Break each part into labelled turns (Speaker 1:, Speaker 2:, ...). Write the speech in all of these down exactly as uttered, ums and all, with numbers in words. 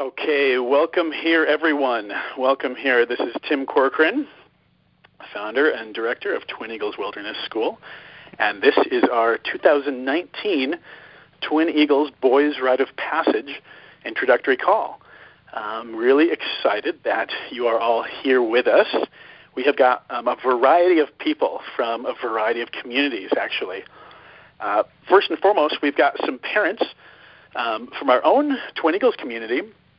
Speaker 1: Okay, welcome here, everyone. Welcome here. This is Tim Corcoran, founder and director of Twin Eagles Wilderness School, and this is our two thousand nineteen Twin Eagles Boys Rite of Passage introductory call. I'm really excited that you are all here with us. We have got um, a variety of people from a variety of communities, actually. Uh, first and foremost, we've got some parents um, from our own Twin Eagles community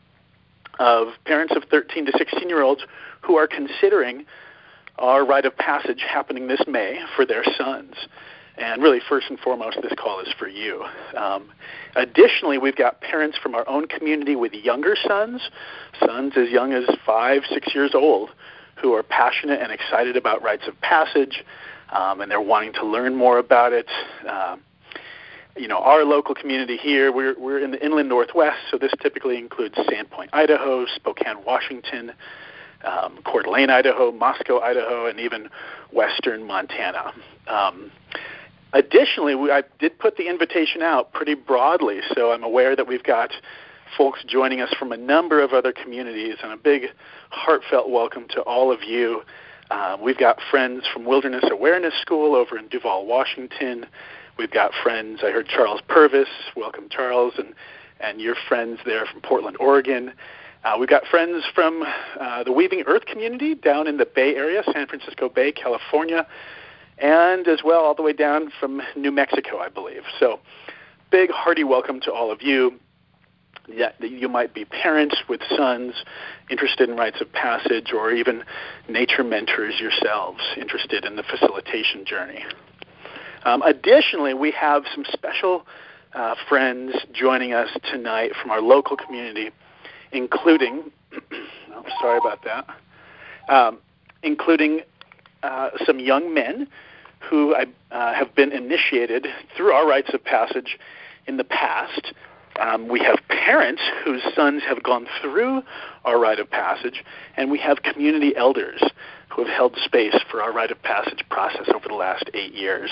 Speaker 1: of parents of thirteen to sixteen-year-olds who are considering our rite of passage happening this May for their sons. And really, first and foremost, this call is for you. Um, additionally, we've got parents from our own community with younger sons, sons as young as five, six years old, who are passionate and excited about rites of passage, um, and they're wanting to learn more about it. Um, You know, our local community here, we're we're in the inland northwest, so this typically includes Sandpoint, Idaho, Spokane, Washington, um, Coeur d'Alene, Idaho, Moscow, Idaho, and even western Montana. Um, additionally, we, I did put the invitation out pretty broadly, so I'm aware that we've got folks joining us from a number of other communities, and a big heartfelt welcome to all of you. Uh, we've got friends from Wilderness Awareness School over in Duvall, Washington. We've got friends, I heard Charles Purvis, welcome Charles, and, and your friends there from Portland, Oregon. Uh, we've got friends from uh, the Weaving Earth community down in the Bay Area, San Francisco Bay, California, and as well all the way down from New Mexico, I believe. So big, hearty welcome to all of you. Yeah, you might be parents with sons interested in rites of passage, or even nature mentors yourselves interested in the facilitation journey. Um, additionally, we have some special uh, friends joining us tonight from our local community, including, oh, sorry about that, um, including uh, some young men who I, uh, have been initiated through our rites of passage in the past. Um, we have parents whose sons have gone through our rite of passage, and we have community elders who have held space for our rite of passage process over the last eight years.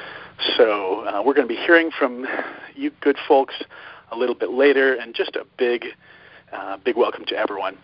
Speaker 1: So uh, we're going to be hearing from you good folks a little bit later, and just a big, uh, big welcome to everyone.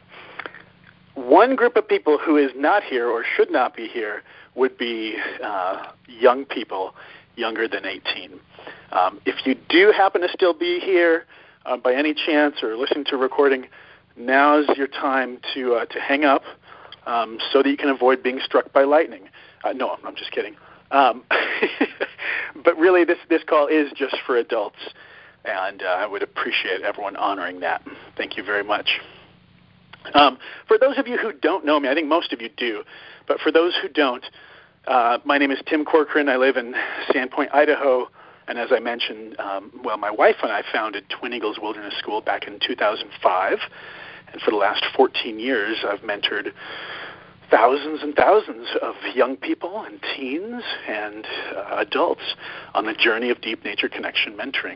Speaker 1: One group of people who is not here or should not be here would be uh, young people younger than eighteen. Um, if you do happen to still be here uh, by any chance or listening to a recording, now's your time to uh, to hang up um, so that you can avoid being struck by lightning. Uh, no, I'm just kidding. Um, but really, this, this call is just for adults, and uh, I would appreciate everyone honoring that. Thank you very much. Um, for those of you who don't know me, I think most of you do, but for those who don't, uh, my name is Tim Corcoran. I live in Sandpoint, Idaho, and as I mentioned, um, well, my wife and I founded Twin Eagles Wilderness School back in two thousand five, and for the last fourteen years, I've mentored thousands and thousands of young people and teens and uh, adults on the journey of deep nature connection mentoring.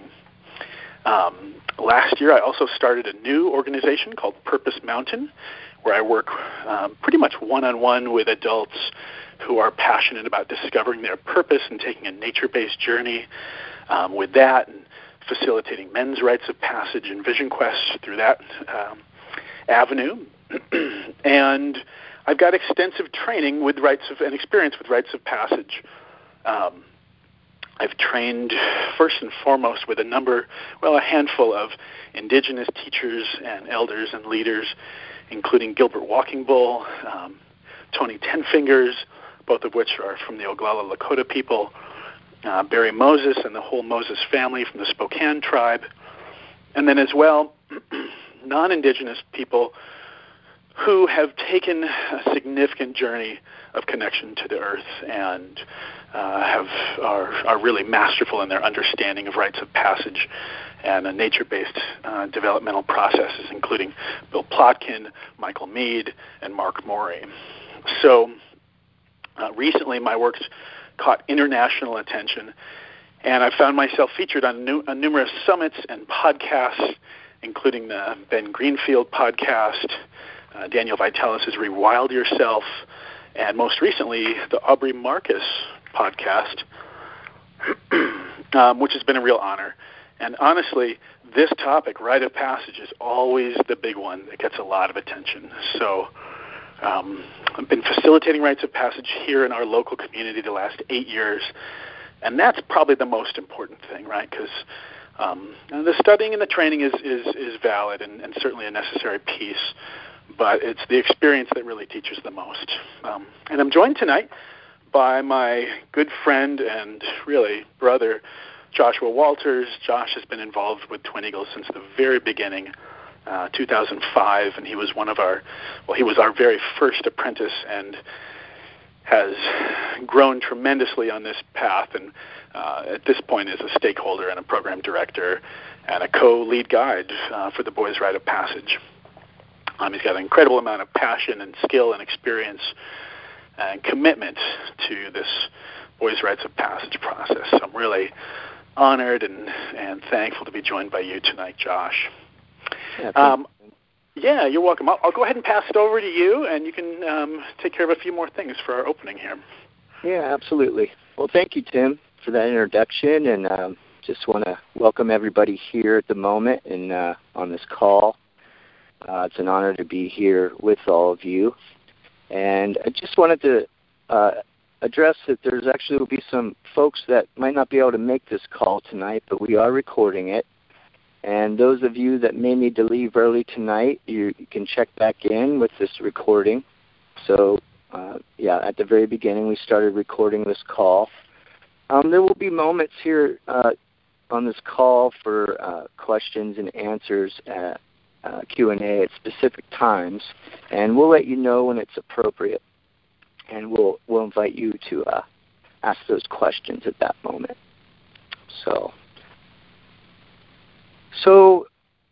Speaker 1: Um, last year, I also started a new organization called Purpose Mountain, where I work um, pretty much one-on-one with adults who are passionate about discovering their purpose and taking a nature-based journey um, with that, and facilitating men's rites of passage and vision quests through that um, avenue. And I've got extensive training with rites of and experience with rites of passage. Um, I've trained first and foremost with a number, well, a handful of indigenous teachers and elders and leaders, including Gilbert Walking Bull, um, Tony Ten Fingers, both of which are from the Oglala Lakota people, uh, Barry Moses and the whole Moses family from the Spokane tribe, and then as well non-indigenous people who have taken a significant journey of connection to the earth and uh, have are, are really masterful in their understanding of rites of passage and uh, nature-based uh, developmental processes, including Bill Plotkin, Michael Mead, and Mark Morey. So uh, recently my work's caught international attention, and I found myself featured on, nu- on numerous summits and podcasts, including the Ben Greenfield podcast, Uh, Daniel Vitalis' Rewild Yourself, and most recently, the Aubrey Marcus podcast, um, which has been a real honor. And honestly, this topic, rite of passage, is always the big one that gets a lot of attention. So um, I've been facilitating rites of passage here in our local community the last eight years, and that's probably the most important thing, right? Because um, the studying and the training is, is, is valid and, and certainly a necessary piece, but it's the experience that really teaches the most. Um, and I'm joined tonight by my good friend and really brother, Joshua Walters. Josh has been involved with Twin Eagles since the very beginning, uh, two thousand five, and he was one of our, well, he was our very first apprentice and has grown tremendously on this path, and uh, at this point is a stakeholder and a program director and a co-lead guide uh, for the Boys' Rite of Passage. Um, he's got an incredible amount of passion and skill and experience and commitment to this Boys' Rites of Passage process. So I'm really honored and, and thankful to be joined by you tonight, Josh.
Speaker 2: Yeah,
Speaker 1: um, yeah you're welcome. I'll, I'll go ahead and pass it over to you, and you can um, take care of a few more things for our opening here.
Speaker 2: Yeah, absolutely. Well, thank you, Tim, for that introduction, and um, just want to welcome everybody here at the moment and uh, on this call. Uh, it's an honor to be here with all of you. And I just wanted to uh, address that there's actually will be some folks that might not be able to make this call tonight, but we are recording it. And those of you that may need to leave early tonight, you, you can check back in with this recording. So, uh, yeah, at the very beginning, we started recording this call. Um, there will be moments here uh, on this call for uh, questions and answers at Uh, Q and A at specific times, and we'll let you know when it's appropriate, and we'll we'll invite you to uh, ask those questions at that moment. So, so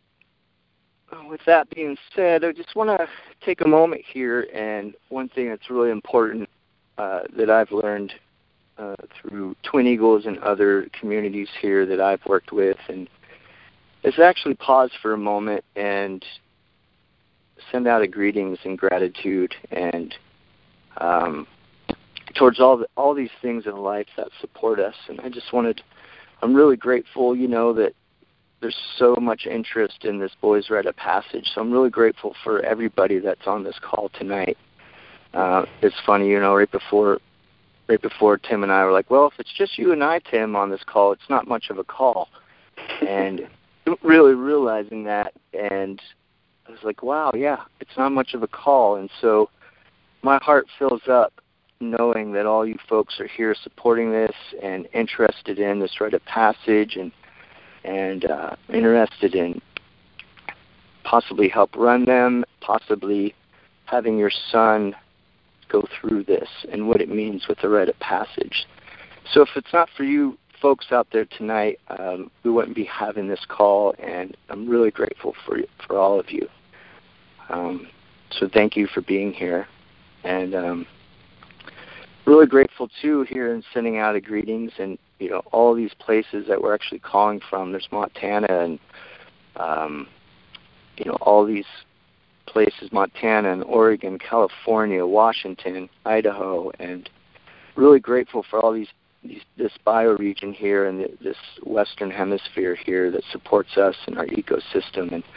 Speaker 2: with that being said, I just want to take a moment here, and one thing that's really important uh, that I've learned uh, through Twin Eagles and other communities here that I've worked with, and is actually pause for a moment and send out a greetings and gratitude and um, towards all the, all these things in life that support us. And I just wanted, I'm really grateful, you know, that there's so much interest in this Boys' Rite of Passage. So I'm really grateful for everybody that's on this call tonight. Uh, it's funny, you know, right before right before Tim and I were like, well, if it's just you and I, Tim, on this call, it's not much of a call. And really realizing that, and I was like, wow, yeah, it's not much of a call. And so my heart fills up knowing that all you folks are here supporting this and interested in this rite of passage and and uh, interested in possibly help run them, possibly having your son go through this and what it means with the rite of passage. So if it's not for you folks out there tonight, um, we wouldn't be having this call, and I'm really grateful for for all of you. Um, so thank you for being here, and um, really grateful too here in sending out a greetings, and you know all these places that we're actually calling from. There's Montana, and um, you know all these places: Montana and Oregon, California, Washington, Idaho, and really grateful for all these. These, this bioregion here and the, this western hemisphere here that supports us and our ecosystem. And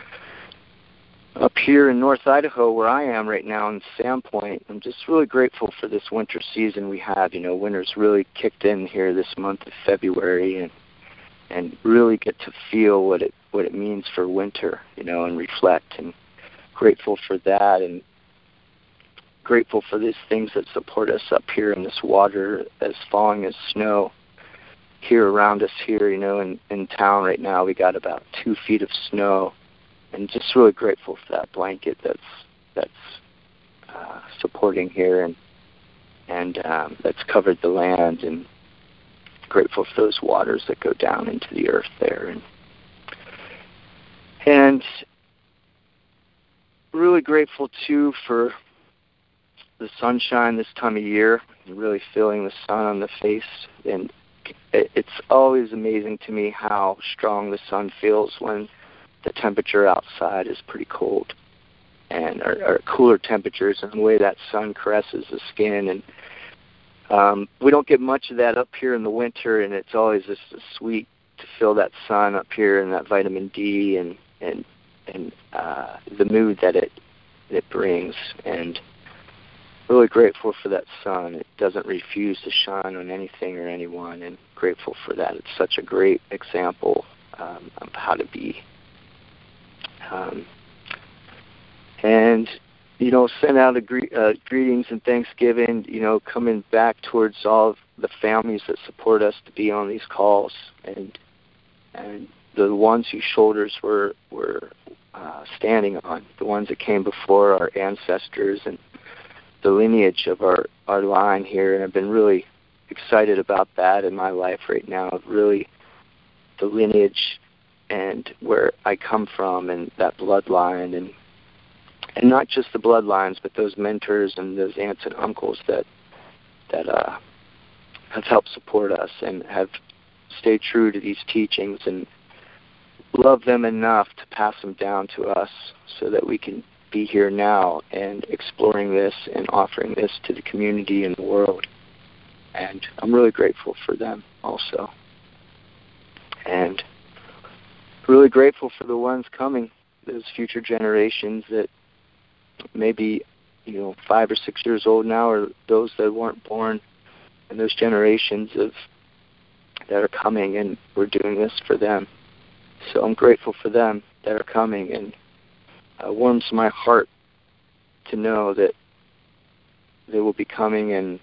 Speaker 2: up here in North Idaho, where I am right now in Sandpoint, I'm just really grateful for this winter season we have. You know, winter's really kicked in here this month of February, and and really get to feel what it what it means for winter. You know, and reflect. And grateful for that, and grateful for these things that support us up here in this water as falling as snow here around us here, you know, in, in town right now. We got about two feet of snow, and just really grateful for that blanket that's that's uh, supporting here and and um, that's covered the land, and grateful for those waters that go down into the earth there. And, and really grateful, too, for the sunshine this time of year, really feeling the sun on the face. And it's always amazing to me how strong the sun feels when the temperature outside is pretty cold, and or, or cooler temperatures, and the way that sun caresses the skin. And um, we don't get much of that up here in the winter, and it's always just sweet to to feel that sun up here and that vitamin D and and and uh, the mood that it it brings. And really grateful for that sun. It doesn't refuse to shine on anything or anyone, and grateful for that. It's such a great example um, of how to be. Um, and, you know, send out a gre- uh, greetings and Thanksgiving, you know, coming back towards all of the families that support us to be on these calls, and and the ones whose shoulders we're, we're uh, standing on, the ones that came before our ancestors and the lineage of our, our line here. And I've been really excited about that in my life right now, really the lineage and where I come from and that bloodline, and and not just the bloodlines, but those mentors and those aunts and uncles that that uh, have helped support us and have stayed true to these teachings and love them enough to pass them down to us so that we can be here now and exploring this and offering this to the community and the world. And I'm really grateful for them also. And really grateful for the ones coming, those future generations that maybe, you know, five or six years old now, or those that weren't born, and those generations of that are coming, and we're doing this for them. So I'm grateful for them that are coming, and uh, warms my heart to know that they will be coming, and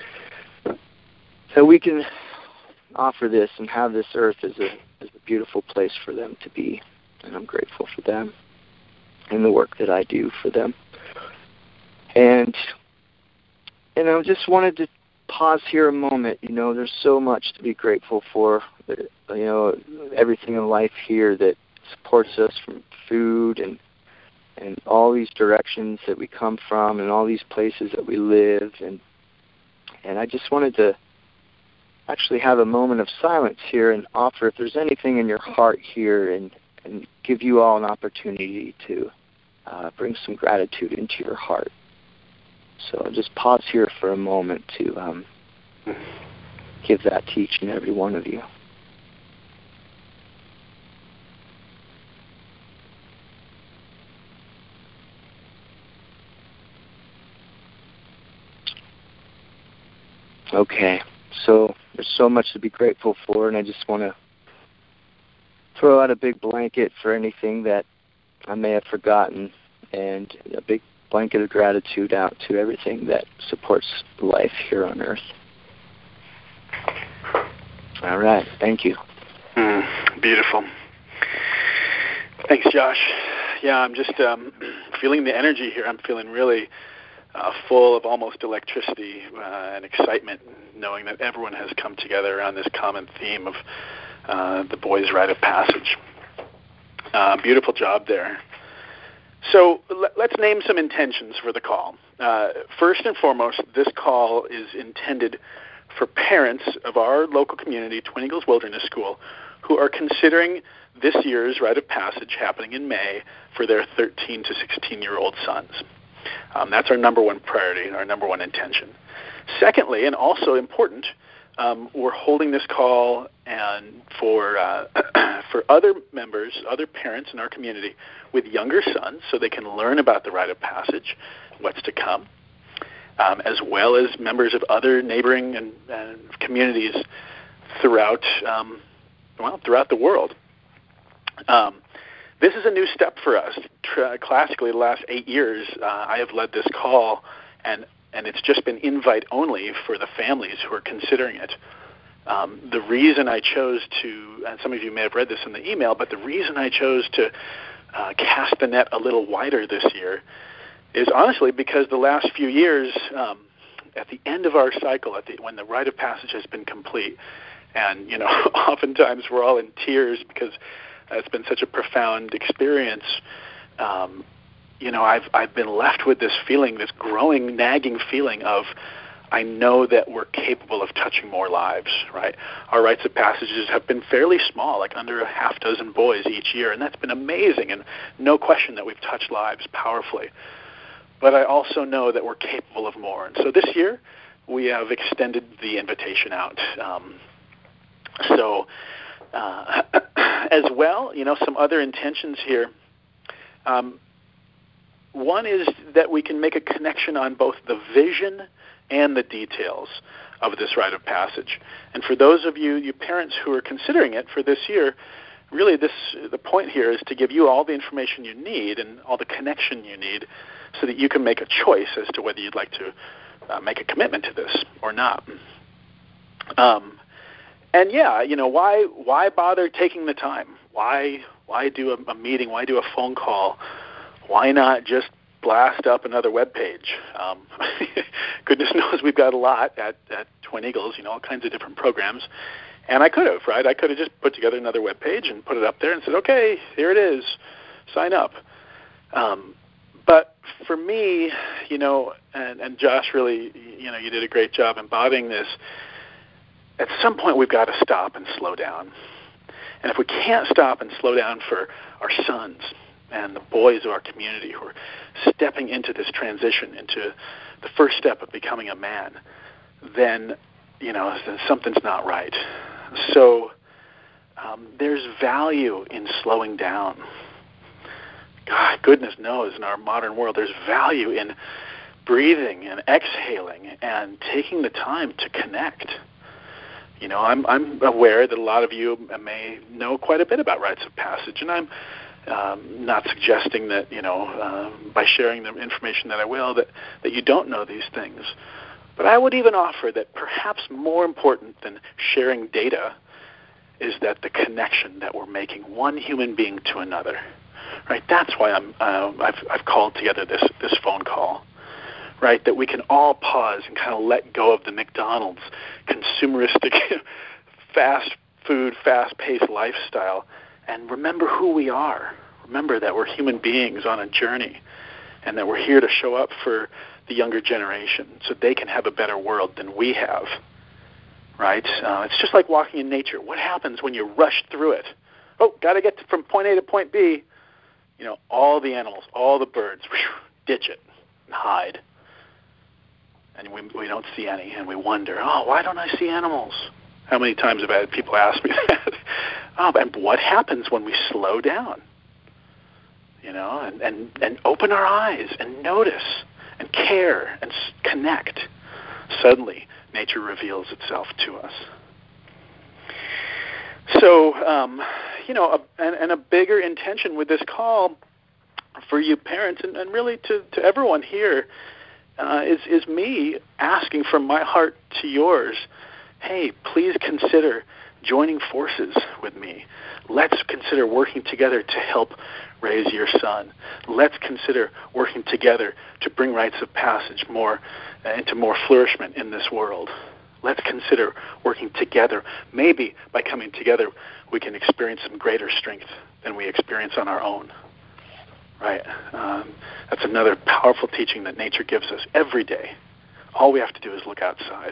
Speaker 2: that we can offer this and have this earth as a as a beautiful place for them to be. And I'm grateful for them and the work that I do for them. And and I just wanted to pause here a moment. You know, there's so much to be grateful for. You know, everything in life here that supports us, from food and and all these directions that we come from, and all these places that we live. And and I just wanted to actually have a moment of silence here and offer if there's anything in your heart here, and, and give you all an opportunity to uh, bring some gratitude into your heart. So I'll just pause here for a moment to um, give that to each and every one of you. Okay, so there's so much to be grateful for, and I just want to throw out a big blanket for anything that I may have forgotten, and a big blanket of gratitude out to everything that supports life here on Earth. All right, thank you.
Speaker 1: Mm, beautiful. Thanks, Josh. Yeah, I'm just um, feeling the energy here. I'm feeling really uh, full of almost electricity uh, and excitement, knowing that everyone has come together around this common theme of uh, the boys' rite of passage. Uh, beautiful job there. So l- let's name some intentions for the call. Uh, first and foremost, this call is intended for parents of our local community, Twin Eagles Wilderness School, who are considering this year's rite of passage happening in May for their thirteen to sixteen-year-old sons. Um, that's our number one priority, our number one intention. Secondly, and also important, um, we're holding this call and for uh, for other members, other parents in our community with younger sons, so they can learn about the rite of passage, what's to come, um, as well as members of other neighboring and, and communities throughout um, well throughout the world. Um, this is a new step for us. Tra- classically, the last eight years, uh, I have led this call, and and it's just been invite only for the families who are considering it. Um, the reason I chose to, and some of you may have read this in the email, but the reason I chose to uh, cast the net a little wider this year is honestly because the last few years, um, at the end of our cycle, at the, when the rite of passage has been complete, and you know, oftentimes we're all in tears because it's been such a profound experience. Um, you know, I've I've been left with this feeling, this growing, nagging feeling of, I know that we're capable of touching more lives, right? Our rites of passages have been fairly small, like under a half dozen boys each year, and that's been amazing, and no question that we've touched lives powerfully. But I also know that we're capable of more. And so this year, we have extended the invitation out. Um, so Uh, as well, you know, some other intentions here. Um, one is that we can make a connection on both the vision and the details of this rite of passage. And for those of you, you parents who are considering it for this year, really this the point here is to give you all the information you need and all the connection you need so that you can make a choice as to whether you'd like to uh, make a commitment to this or not. Um, and yeah, you know, why why bother taking the time? Why why do a, a meeting? Why do a phone call? Why not just blast up another web page? Um, goodness knows we've got a lot at, at Twin Eagles, you know, all kinds of different programs. And I could have, right? I could have just put together another web page and put it up there and said, okay, here it is, sign up. Um, but for me, you know, and, and Josh really, you know, you did a great job embodying this. At some point, we've got to stop and slow down. And if we can't stop and slow down for our sons and the boys of our community who are stepping into this transition, into the first step of becoming a man, then, you know, something's not right. So um, there's value in slowing down. God, goodness knows, in our modern world, there's value in breathing and exhaling and taking the time to connect. You know, I'm I'm aware that a lot of you may know quite a bit about rites of passage, and I'm um, not suggesting that, you know, uh, by sharing the information that I will, that, that you don't know these things. But I would even offer that perhaps more important than sharing data is that the connection that we're making, one human being to another. Right? That's why I'm uh, I've I've called together this this phone call. Right, that we can all pause and kind of let go of the McDonald's consumeristic, fast food, fast-paced lifestyle and remember who we are. Remember that we're human beings on a journey and that we're here to show up for the younger generation so they can have a better world than we have. Right? Uh, it's just like walking in nature. What happens when you rush through it? Oh, got to get from point A to point B. You know, all the animals, all the birds, whew, ditch it and hide. And we we don't see any, and we wonder, oh, why don't I see animals? How many times have I had people ask me that? Oh, and what happens when we slow down? You know, and, and, and open our eyes and notice and care and s- connect. Suddenly, nature reveals itself to us. So, um, you know, a, and, and a bigger intention with this call for you parents and, and really to, to everyone here Uh, is, is me asking from my heart to yours, hey, please consider joining forces with me. Let's consider working together to help raise your son. Let's consider working together to bring rites of passage more uh, into more flourishment in this world. Let's consider working together. Maybe by coming together, we can experience some greater strength than we experience on our own. Right. Um, that's another powerful teaching that nature gives us every day. All we have to do is look outside.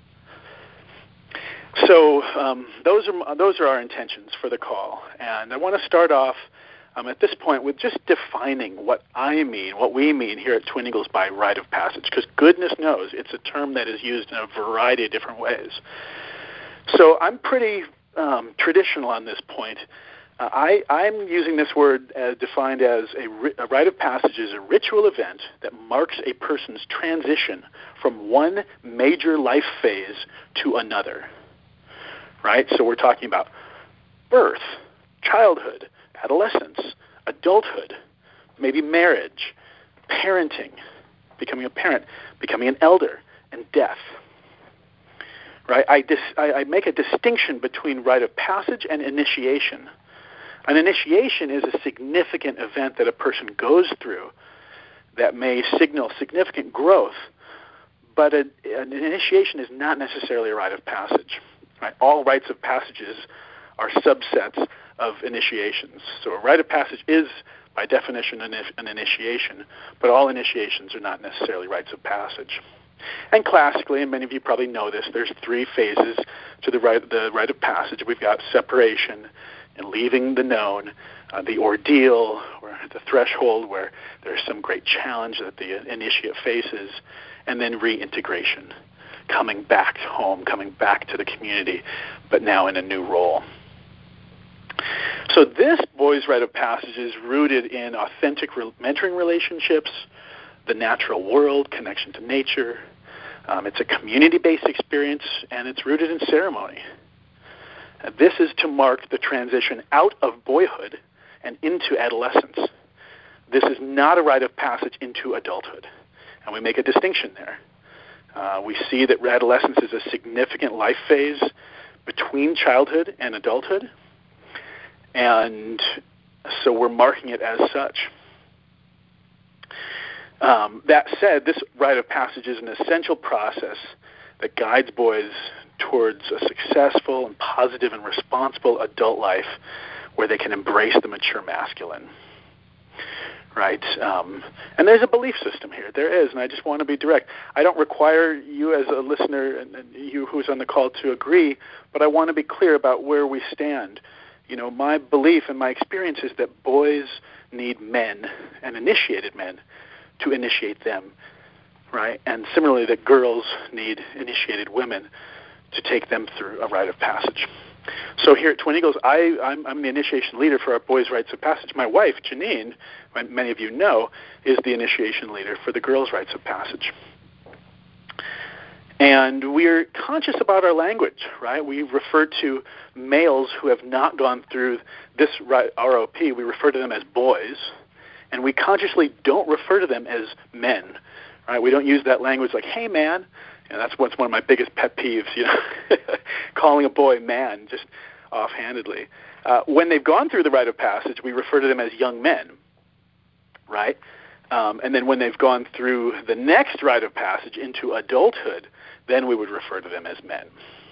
Speaker 1: So um, those are those are our intentions for the call, and I want to start off um, at this point with just defining what I mean, what we mean here at Twin Eagles by rite of passage, because goodness knows it's a term that is used in a variety of different ways. So I'm pretty um, traditional on this point. Uh, I, I'm using this word as defined as a, ri- a rite of passage is a ritual event that marks a person's transition from one major life phase to another. Right? So we're talking about birth, childhood, adolescence, adulthood, maybe marriage, parenting, becoming a parent, becoming an elder, and death. Right? I, dis- I, I make a distinction between rite of passage and initiation. An initiation is a significant event that a person goes through that may signal significant growth, but a, an initiation is not necessarily a rite of passage. Right? All rites of passages are subsets of initiations. So a rite of passage is, by definition, an, an initiation, but all initiations are not necessarily rites of passage. And classically, and many of you probably know this, there's three phases to the rite, the rite of passage. We've got separation and leaving the known, uh, the ordeal, or the threshold where there's some great challenge that the initiate faces, and then reintegration, coming back home, coming back to the community, but now in a new role. So this boys' rite of passage is rooted in authentic re- mentoring relationships, the natural world, connection to nature. Um, it's a community-based experience, and it's rooted in ceremony. Uh, this is to mark the transition out of boyhood and into adolescence. This is not a rite of passage into adulthood, and we make a distinction there. Uh, we see that adolescence is a significant life phase between childhood and adulthood, and so we're marking it as such. Um, that said, this rite of passage is an essential process that guides boys towards a successful and positive and responsible adult life where they can embrace the mature masculine. Right? Um, and there's a belief system here. There is, and I just want to be direct. I don't require you as a listener and, and you who's on the call to agree, but I want to be clear about where we stand. You know, my belief and my experience is that boys need men and initiated men to initiate them, right? And similarly, that girls need initiated women to take them through a rite of passage. So here at Twin Eagles, I, I'm, I'm the initiation leader for our boys' rites of passage. My wife, Janine, many of you know, is the initiation leader for the girls' rites of passage. And we're conscious about our language, right? We refer to males who have not gone through this R O P, we refer to them as boys, and we consciously don't refer to them as men, right? We don't use that language like, hey, man. And that's what's one of my biggest pet peeves, you know, calling a boy man just offhandedly. Uh, when they've gone through the rite of passage, we refer to them as young men, right? Um, and then when they've gone through the next rite of passage into adulthood, then we would refer to them as men.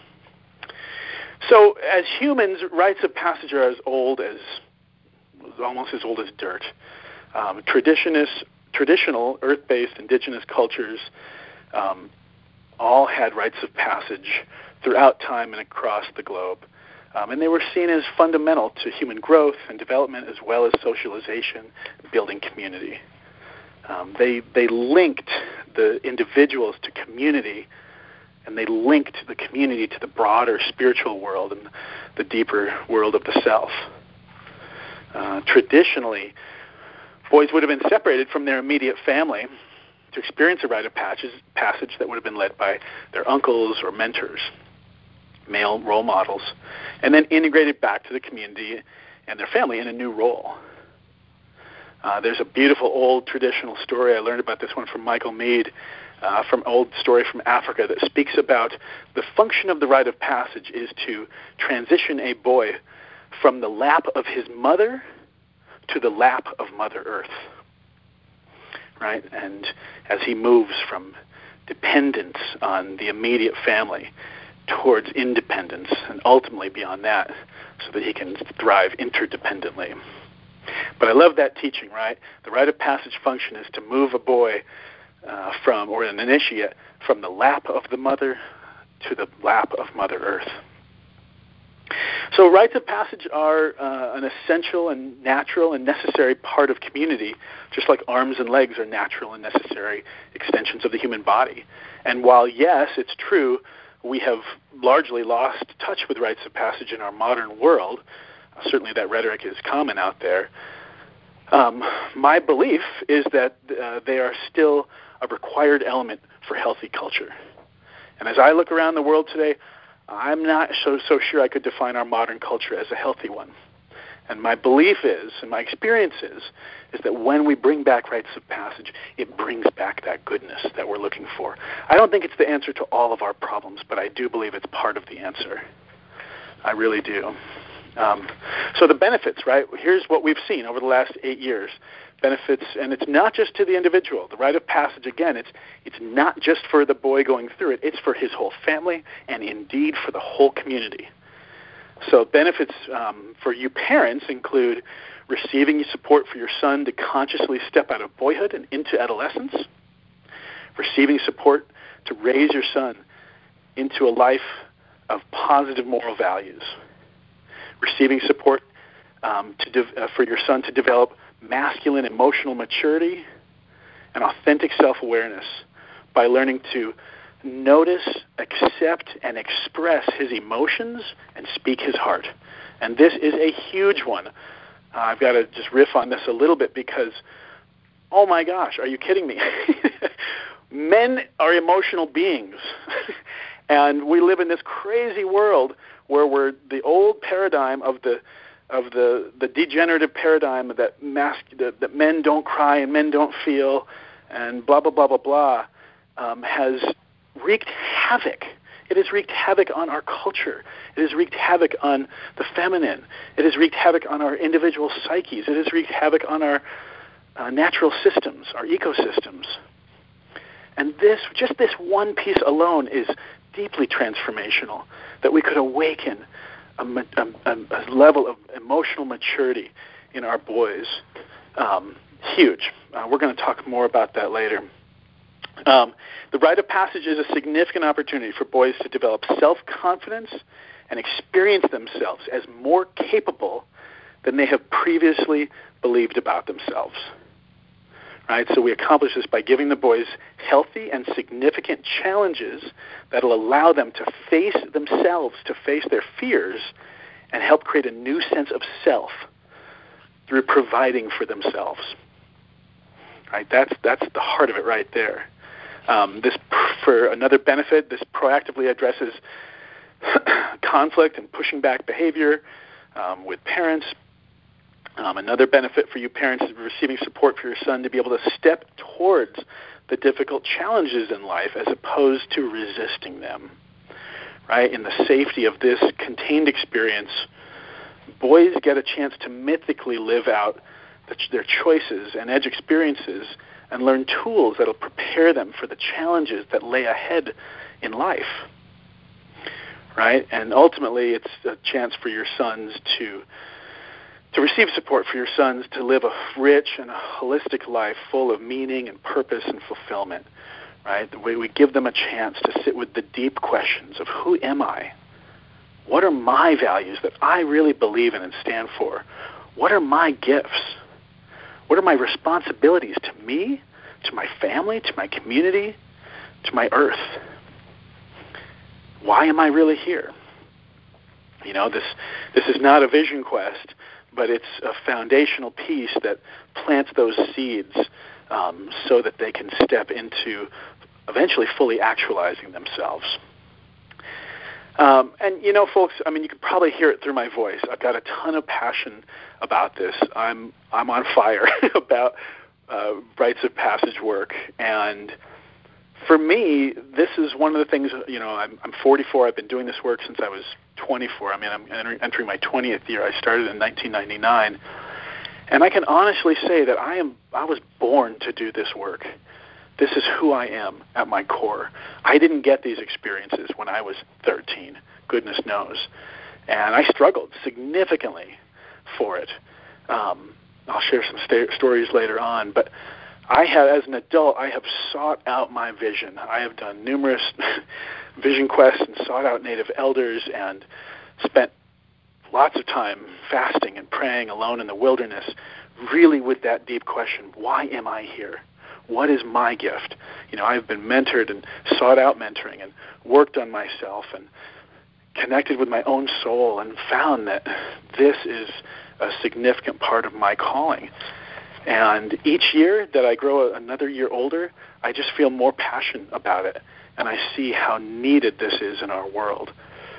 Speaker 1: So as humans, rites of passage are as old as, almost as old as dirt. Um, traditionist, traditional, earth-based, indigenous cultures um, all had rites of passage throughout time and across the globe. Um, and they were seen as fundamental to human growth and development as well as socialization, building community. Um, they, they linked the individuals to community, and they linked the community to the broader spiritual world and the deeper world of the self. Uh, traditionally, boys would have been separated from their immediate family to experience a rite of passage that would have been led by their uncles or mentors, male role models, and then integrated back to the community and their family in a new role. Uh, there's a beautiful old traditional story. I learned about this one from Michael Meade, uh, from old story from Africa that speaks about the function of the rite of passage is to transition a boy from the lap of his mother to the lap of Mother Earth. Right? And as he moves from dependence on the immediate family towards independence and ultimately beyond that so that he can thrive interdependently. But I love that teaching, right? The rite of passage function is to move a boy uh, from, or an initiate, from the lap of the mother to the lap of Mother Earth. So rites of passage are uh, an essential and natural and necessary part of community, just like arms and legs are natural and necessary extensions of the human body. And while, yes, it's true, we have largely lost touch with rites of passage in our modern world, uh, certainly that rhetoric is common out there, um, my belief is that uh, they are still a required element for healthy culture. And as I look around the world today, I'm not so, so sure I could define our modern culture as a healthy one. And my belief is, and my experience is, is that when we bring back rites of passage, it brings back that goodness that we're looking for. I don't think it's the answer to all of our problems, but I do believe it's part of the answer. I really do. Um, so the benefits, right? Here's what we've seen over the last eight years. Benefits, and it's not just to the individual. The rite of passage, again, it's it's not just for the boy going through it. It's for his whole family and indeed for the whole community. So benefits um, for you parents include receiving support for your son to consciously step out of boyhood and into adolescence, receiving support to raise your son into a life of positive moral values, receiving support um, to de- uh, for your son to develop masculine emotional maturity and authentic self-awareness by learning to notice, accept, and express his emotions and speak his heart. And this is a huge one. Uh, I've got to just riff on this a little bit because, oh my gosh, are you kidding me? Men are emotional beings. And we live in this crazy world where we're the old paradigm of the of the, the degenerative paradigm that, mas- that that men don't cry and men don't feel and blah, blah, blah, blah, blah, um, has wreaked havoc. It has wreaked havoc on our culture. It has wreaked havoc on the feminine. It has wreaked havoc on our individual psyches. It has wreaked havoc on our uh, natural systems, our ecosystems. And this, just this one piece alone is deeply transformational, that we could awaken a, a, a level of emotional maturity in our boys. Um, huge. Uh, we're going to talk more about that later. Um, the rite of passage is a significant opportunity for boys to develop self-confidence and experience themselves as more capable than they have previously believed about themselves. Right? So we accomplish this by giving the boys healthy and significant challenges that will allow them to face themselves, to face their fears, and help create a new sense of self through providing for themselves. Right? That's that's the heart of it right there. Um, this, for another benefit, this proactively addresses conflict and pushing back behavior um, with parents. Um, another benefit for you parents is receiving support for your son to be able to step towards the difficult challenges in life as opposed to resisting them. Right? In the safety of this contained experience, boys get a chance to mythically live out the, their choices and edge experiences and learn tools that will prepare them for the challenges that lay ahead in life. Right? And ultimately, it's a chance for your sons to to receive support for your sons to live a rich and a holistic life full of meaning and purpose and fulfillment. Right? The way we give them a chance to sit with the deep questions of who am I? What are my values that I really believe in and stand for? What are my gifts? What are my responsibilities to me, to my family, to my community, to my earth? Why am I really here? You know, this this is not a vision quest, but it's a foundational piece that plants those seeds um, so that they can step into eventually fully actualizing themselves. Um, and, you know, folks, I mean, you can probably hear it through my voice. I've got a ton of passion about this. I'm I'm on fire about uh, rites of passage work. And for me, this is one of the things, you know, I'm, I'm forty-four. I've been doing this work since I was twenty-four. I mean, I'm entering my twentieth year. I started in nineteen ninety-nine. And I can honestly say that I am I was born to do this work. This is who I am at my core. I didn't get these experiences when I was thirteen, goodness knows. And I struggled significantly for it. Um, I'll share some sta- stories later on. But I have, as an adult, I have sought out my vision. I have done numerous vision quests and sought out native elders and spent lots of time fasting and praying alone in the wilderness, really with that deep question, why am I here? What is my gift? You know, I've been mentored and sought out mentoring and worked on myself and connected with my own soul and found that this is a significant part of my calling. And each year that I grow another year older, I just feel more passionate about it. And I see how needed this is in our world.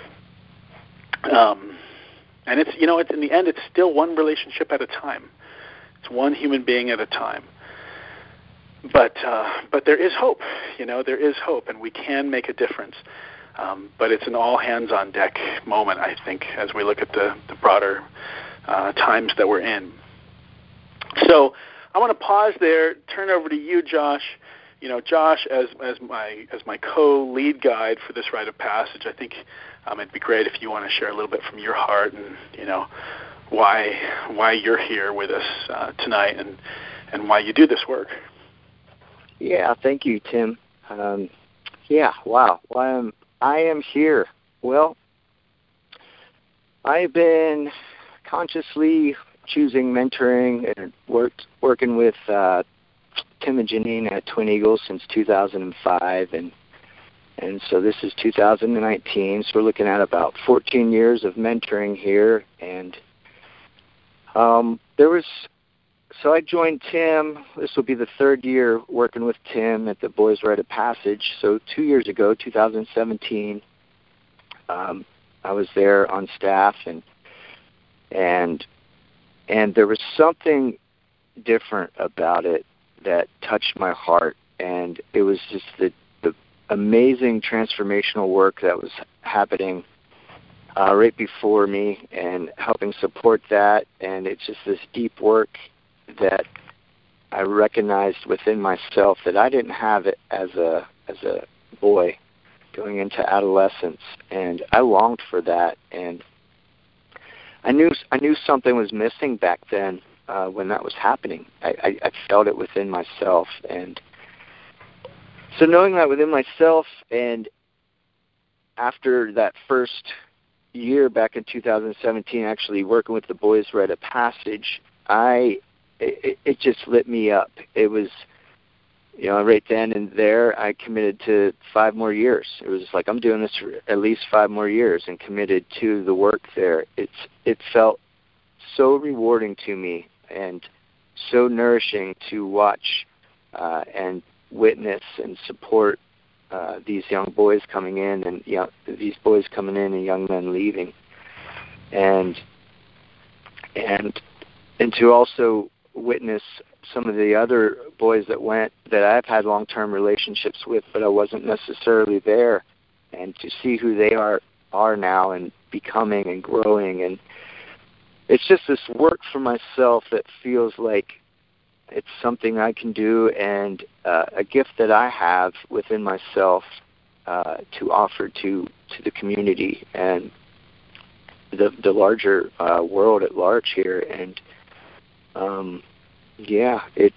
Speaker 1: Um, and it's, you know, it's, in the end, it's still one relationship at a time. It's one human being at a time. But uh, but there is hope, you know, there is hope, and we can make a difference. Um, but it's an all-hands-on-deck moment, I think, as we look at the, the broader uh, times that we're in. So I want to pause there, turn over to you, Josh. You know, Josh, as as my as my co-lead guide for this rite of passage, I think um, it'd be great if you want to share a little bit from your heart and, you know, why why you're here with us uh, tonight and, and why you do this work.
Speaker 2: Yeah, thank you, Tim. Um, yeah, wow. Why am I am here? Well, I've been consciously choosing mentoring and worked working with uh, Tim and Janine at Twin Eagles since two thousand five, and And so this is two thousand nineteen, so we're looking at about fourteen years of mentoring here. And um, there was, so I joined Tim. This will be the third year working with Tim at the Boys Rite of Passage. So two years ago, two thousand seventeen, um, I was there on staff, and and and there was something different about it that touched my heart, and it was just the, the amazing transformational work that was happening uh, right before me, and helping support that. And it's just this deep work that I recognized within myself that I didn't have it as a as a boy going into adolescence, and I longed for that. And I knew I knew something was missing back then uh, when that was happening. I, I, I felt it within myself, and so knowing that within myself, and after that first year back in two thousand seventeen, actually working with the Boys Rite of Passage, I it, it just lit me up. It was, you know, right then and there, I committed to five more years. It was like, I'm doing this for at least five more years, and committed to the work there. It's it felt so rewarding to me, and so nourishing to watch uh, and witness and support uh, these young boys coming in, and you know, these boys coming in and young men leaving, and and and to also witness some of the other boys that went that I've had long-term relationships with, but I wasn't necessarily there, and to see who they are are now and becoming and growing. And it's just this work for myself that feels like it's something I can do, and uh, a gift that I have within myself uh, to offer to, to the community and the the larger uh, world at large here. And um, yeah, it's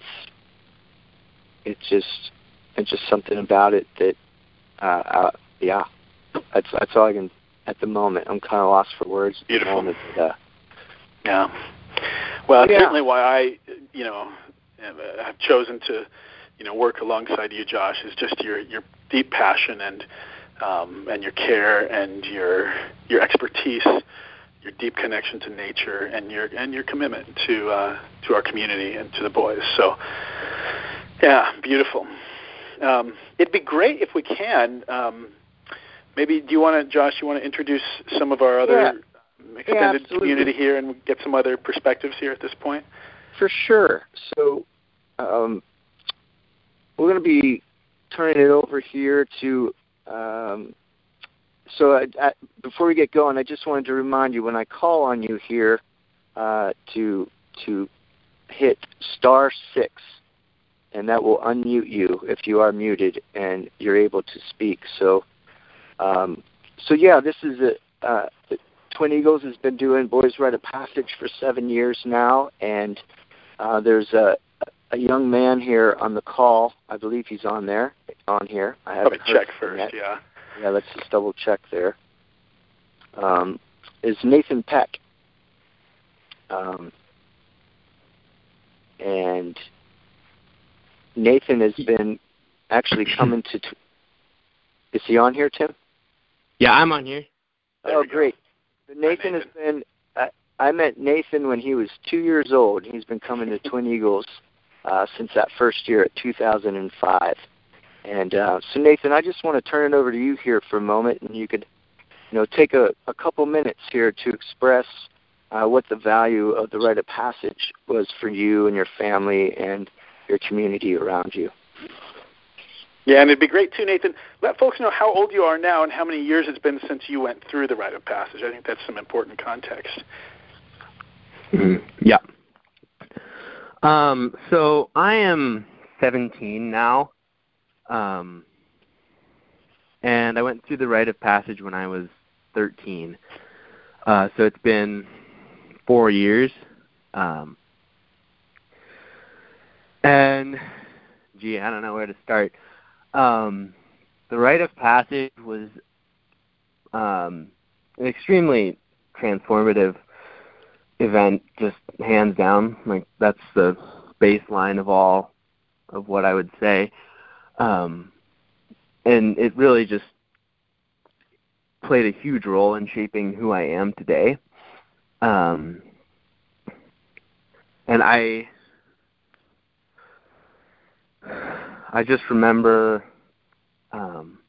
Speaker 2: it's just it's just something about it that uh, uh, yeah, that's that's all I can at the moment. I'm kind of lost for words.
Speaker 1: Beautiful.
Speaker 2: At the moment, but, uh,
Speaker 1: yeah. Well, that's
Speaker 2: yeah.
Speaker 1: certainly why I, you know, have chosen to, you know, work alongside you, Josh. Is just your your deep passion and um, and your care and your your expertise, your deep connection to nature, and your and your commitment to uh, to our community and to the boys. So, yeah, beautiful. Um, it'd be great if we can. Um, maybe do you want to, Josh? You want to introduce some of our other
Speaker 2: Yeah.
Speaker 1: extended
Speaker 2: yeah,
Speaker 1: community here and get some other perspectives here at this point?
Speaker 2: For sure. So um, we're going to be turning it over here to. Um, so I, I, before we get going, I just wanted to remind you, when I call on you here, uh, to to hit star six, and that will unmute you if you are muted and you're able to speak. So, um, so yeah, this is a. Uh, Twin Eagles has been doing Boys Rite of Passage for seven years now, and uh, there's a, a young man here on the call. I believe he's on there, on here. I haven't
Speaker 1: Probably
Speaker 2: heard
Speaker 1: check first,
Speaker 2: yet.
Speaker 1: yeah.
Speaker 2: Yeah, let's just double check there. Um, is Nathan Peck. Um, and Nathan has been actually coming to... T- is he on here, Tim?
Speaker 3: Yeah, I'm on here.
Speaker 1: There
Speaker 2: Oh,
Speaker 1: we go.
Speaker 2: great. Nathan,
Speaker 1: Nathan
Speaker 2: has been... I, I met Nathan when he was two years old. He's been coming to Twin Eagles uh, since that first year at two thousand five. And uh, so, Nathan, I just want to turn it over to you here for a moment, and you could, you know, take a, a couple minutes here to express uh, what the value of the Rite of Passage was for you and your family and your community around you.
Speaker 1: Yeah, and it'd be great, too, Nathan. Let folks know how old you are now and how many years it's been since you went through the Rite of Passage. I think that's some important context.
Speaker 3: Mm-hmm. Yeah. Um, so I am seventeen now, um, and I went through the Rite of Passage when I was thirteen. Uh, so it's been four years. Um, and, gee, I don't know where to start. Um, the Rite of Passage was um, an extremely transformative event, just hands down. Like, that's the baseline of all of what I would say. Um, and it really just played a huge role in shaping who I am today. Um, and I, I just remember um,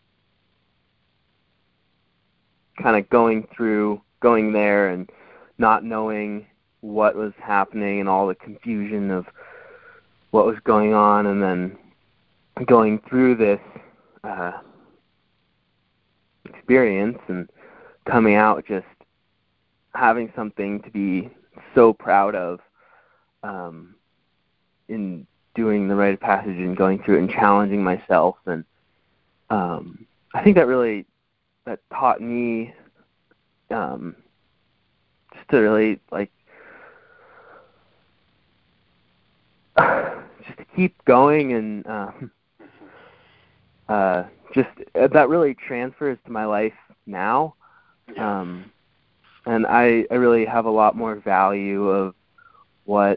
Speaker 3: kind of going through, going there and not knowing what was happening and all the confusion of what was going on, and then going through this uh, experience and coming out just having something to be so proud of um, in doing the rite of passage and going through it and challenging myself. And um, I think that really, that taught me um, just to really, like, just to keep going, and uh, uh, just uh, that really transfers to my life now.
Speaker 1: Yeah.
Speaker 3: Um, and I, I really have a lot more value of what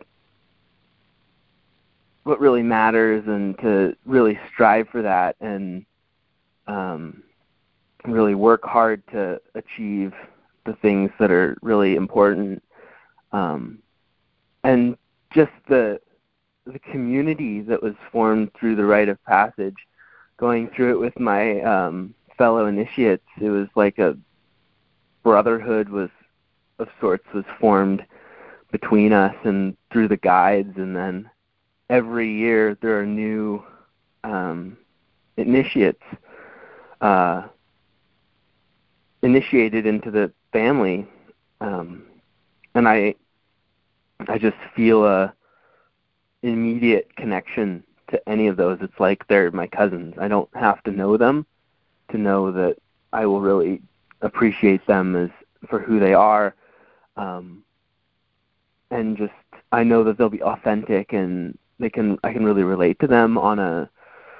Speaker 3: what really matters, and to really strive for that, and um, really work hard to achieve the things that are really important. Um, and just the the community that was formed through the rite of passage, going through it with my um, fellow initiates, it was like a brotherhood was of sorts was formed between us and through the guides. And then every year there are new um, initiates uh, initiated into the family, um, and I I just feel a immediate connection to any of those. It's like they're my cousins. I don't have to know them to know that I will really appreciate them as for who they are, um, and just I know that they'll be authentic, and they can I can really relate to them on a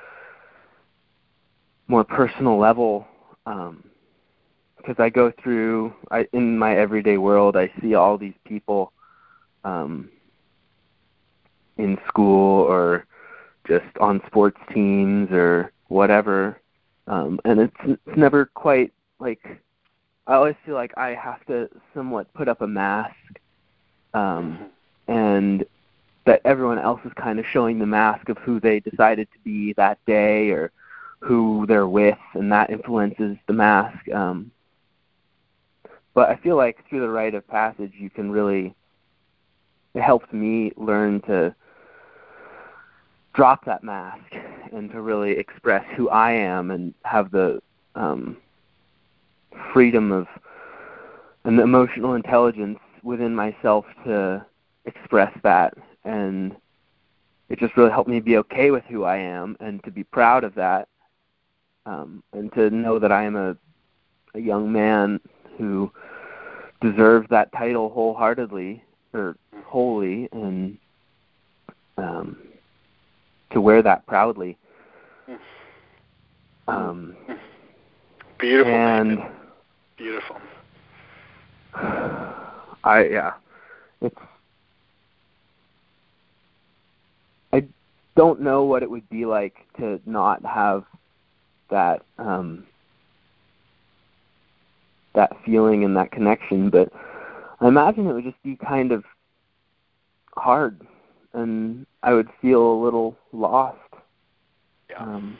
Speaker 3: more personal level, um, because I go through I, in my everyday world, I see all these people um, in school or just on sports teams or whatever, um, and it's, it's never quite like, I always feel like I have to somewhat put up a mask, um, and that everyone else is kind of showing the mask of who they decided to be that day or who they're with, and that influences the mask. Um, but I feel like through the rite of passage, you can really, it helped me learn to drop that mask and to really express who I am and have the um, freedom of and the emotional intelligence within myself to express that. And it just really helped me be okay with who I am and to be proud of that, um, and to know that I am a, a young man who deserves that title wholeheartedly or wholly, and um, to wear that proudly. Um,
Speaker 1: Beautiful,
Speaker 3: and
Speaker 1: Nathan. Beautiful.
Speaker 3: I yeah, it's. I don't know what it would be like to not have that um, that feeling and that connection, but I imagine it would just be kind of hard, and I would feel a little lost.
Speaker 1: Yeah.
Speaker 3: Um,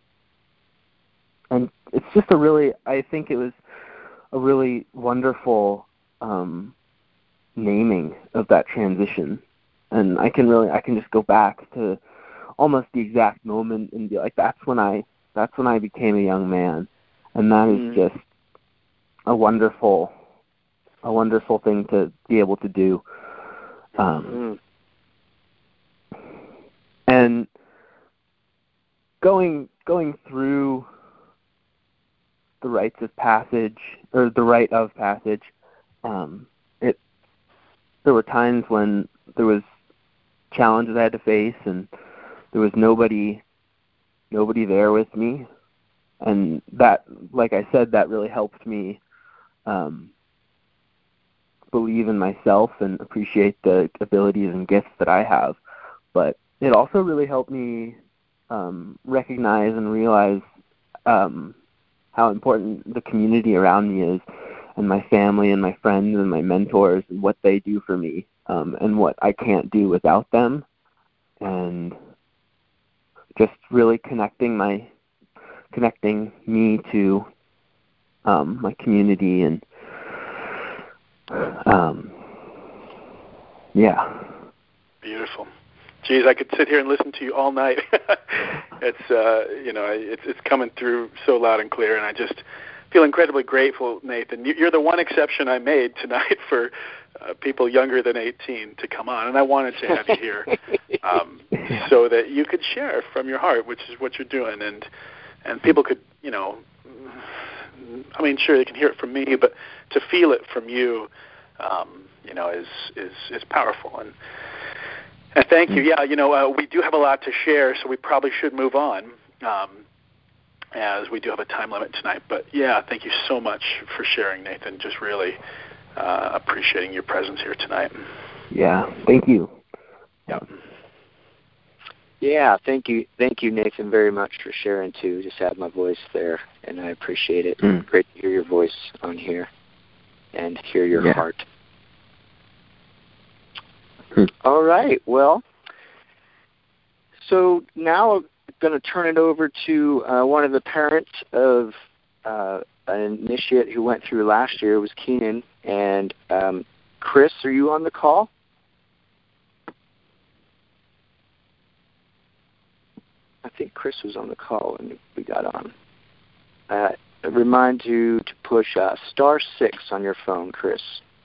Speaker 3: and it's just a really, I think it was a really wonderful um, naming of that transition. And I can really, I can just go back to almost the exact moment and be like, that's when I, that's when I became a young man. And that is
Speaker 2: Mm.
Speaker 3: just a wonderful, a wonderful thing to be able to do. Um,
Speaker 2: Mm.
Speaker 3: and going, going through the rites of passage, or the rite of passage, um, it, there were times when there was challenges I had to face, and there was nobody, nobody there with me, and that, like I said, that really helped me um, believe in myself and appreciate the abilities and gifts that I have. But it also really helped me um, recognize and realize um, how important the community around me is, and my family and my friends and my mentors and what they do for me, um, and what I can't do without them, and just really connecting my connecting me to um, my community and um, yeah.
Speaker 1: Beautiful. Geez, I could sit here and listen to you all night. It's uh, you know, it's it's coming through so loud and clear, and I just feel incredibly grateful, Nathan. You're the one exception I made tonight for uh, people younger than eighteen to come on, and I wanted to have you here um, so that you could share from your heart, which is what you're doing, and and people could, you know, I mean, sure they can hear it from me, but to feel it from you, um, you know, is is is powerful. And and thank you. Yeah, you know, uh, we do have a lot to share, so we probably should move on, um, as we do have a time limit tonight. But yeah, thank you so much for sharing, Nathan. Just really uh, appreciating your presence here tonight.
Speaker 3: Yeah, thank you.
Speaker 1: Yeah.
Speaker 2: Yeah, thank you, thank you, Nathan, very much for sharing too. Just have my voice there, and I appreciate it.
Speaker 3: Mm.
Speaker 2: Great to hear your voice on here and hear your
Speaker 3: yeah.
Speaker 2: heart. Mm. All right, well, so now I'm going to turn it over to uh, one of the parents of uh, an initiate who went through last year. It was Keenan. And um, Chris, are you on the call? I think Chris was on the call when we got on. Uh, I remind you to push uh, star six on your phone, Chris.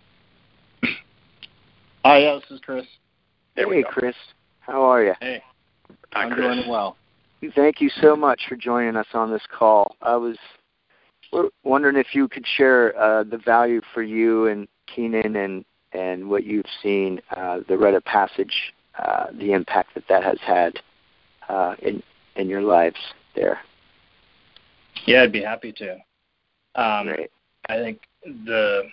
Speaker 4: Hi, yeah, this is Chris.
Speaker 1: There we
Speaker 2: hey,
Speaker 1: go.
Speaker 2: Chris. How are you?
Speaker 4: Hey,
Speaker 1: Hi,
Speaker 4: I'm
Speaker 1: Chris.
Speaker 4: doing well.
Speaker 2: Thank you so much for joining us on this call. I was wondering if you could share uh, the value for you and Keenan and, and what you've seen, uh, the rite of passage, uh, the impact that that has had uh, in in your lives there.
Speaker 4: Yeah, I'd be happy to. Um,
Speaker 2: Great.
Speaker 4: I think the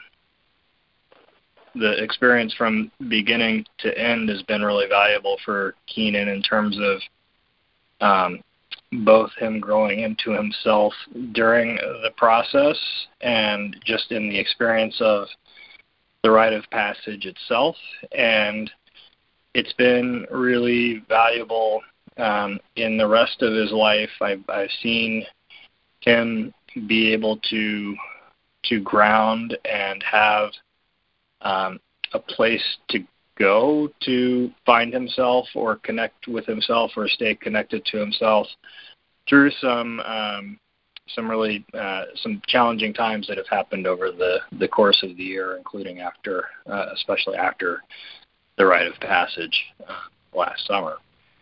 Speaker 4: the experience from beginning to end has been really valuable for Keenan in terms of um, both him growing into himself during the process and just in the experience of the rite of passage itself. And it's been really valuable um, in the rest of his life. I've, I've seen him be able to to ground and have um, a place to go to find himself or connect with himself or stay connected to himself through some um, some really uh, some challenging times that have happened over the, the course of the year, including after, uh, especially after the rite of passage uh, last summer.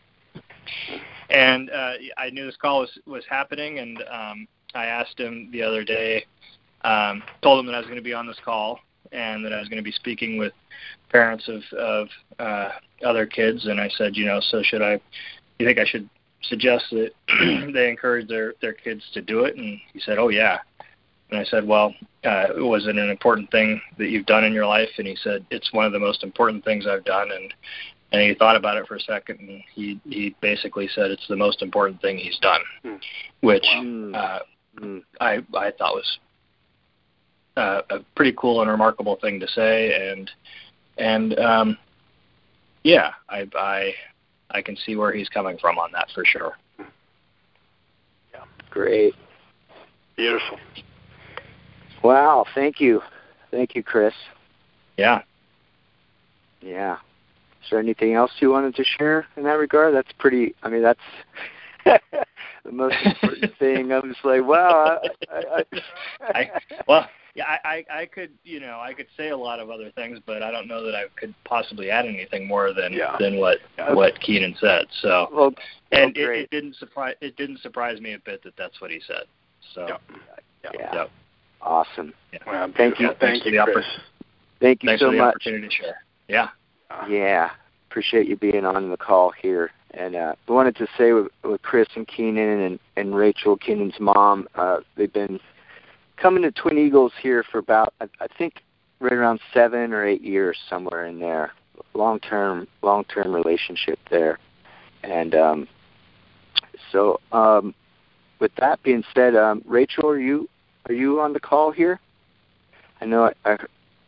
Speaker 4: And uh, I knew this call was, was happening, and um, I asked him the other day, um, told him that I was going to be on this call and that I was going to be speaking with parents of, of uh, other kids, and I said, you know, so should I, you think I should suggest that they encourage their, their kids to do it? And he said, oh, yeah. And I said, well, uh, was it an important thing that you've done in your life? And he said, it's one of the most important things I've done. And and he thought about it for a second, and he, he basically said it's the most important thing he's done, mm. which uh, mm. I I thought was uh, a pretty cool and remarkable thing to say. And and um, yeah, I I I can see where he's coming from on that for sure.
Speaker 2: Yeah, great,
Speaker 1: beautiful.
Speaker 2: Wow, thank you, thank you, Chris.
Speaker 4: Yeah,
Speaker 2: yeah. Is there anything else you wanted to share in that regard? That's pretty. I mean, that's the most important thing. I'm just like, wow. I, I,
Speaker 4: I, well, yeah, I, I, I could, you know, I could say a lot of other things, but I don't know that I could possibly add anything more than
Speaker 1: yeah.
Speaker 4: than what
Speaker 1: yeah.
Speaker 4: what Keenan said. So,
Speaker 2: well,
Speaker 4: and
Speaker 2: well,
Speaker 4: it, it didn't surprise it didn't surprise me a bit that that's what he said. So,
Speaker 1: yeah,
Speaker 2: yeah,
Speaker 4: yeah. yeah.
Speaker 2: Awesome.
Speaker 1: Yeah. Well,
Speaker 2: thank you,
Speaker 4: yeah,
Speaker 1: thank you, Chris.
Speaker 2: Thank you
Speaker 4: thanks
Speaker 2: so
Speaker 4: for the
Speaker 2: much.
Speaker 4: Opportunity to share. Yeah.
Speaker 2: Yeah, appreciate you being on the call here. And uh, I wanted to say with, with Chris and Keenan and, and Rachel, Keenan's mom, uh, they've been coming to Twin Eagles here for about, I, I think, right around seven or eight years, somewhere in there. Long-term, long-term relationship there. And um, so um, with that being said, um, Rachel, are you are you on the call here? I know I, I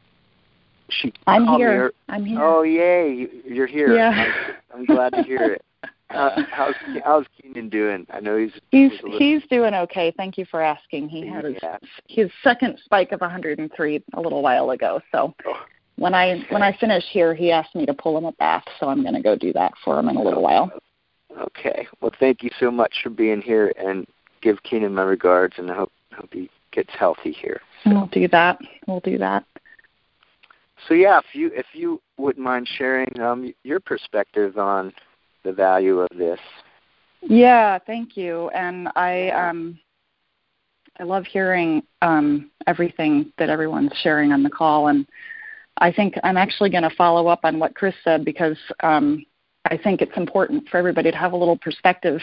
Speaker 2: she
Speaker 5: I'm
Speaker 2: called
Speaker 5: here.
Speaker 2: me. Or,
Speaker 5: I'm here.
Speaker 2: Oh, yay! You're here.
Speaker 5: Yeah.
Speaker 2: I'm, I'm glad to hear it. Uh, how's how's Keenan doing? I know he's
Speaker 5: he's
Speaker 2: he's,
Speaker 5: he's doing okay. Thank you for asking. He had his
Speaker 2: yeah.
Speaker 5: his second spike of one hundred three a little while ago. So
Speaker 1: Oh.
Speaker 5: when I when I finish here, he asked me to pull him a bath. So I'm going to go do that for him in a little while.
Speaker 2: Okay. Well, thank you so much for being here, and give Keenan my regards, and I hope hope he gets healthy here. So.
Speaker 5: We'll do that. We'll do that.
Speaker 2: So yeah, if you if you wouldn't mind sharing um, your perspective on the value of this.
Speaker 5: Yeah, thank you. And I um, I love hearing um, everything that everyone's sharing on the call. And I think I'm actually going to follow up on what Chris said, because um, I think it's important for everybody to have a little perspective.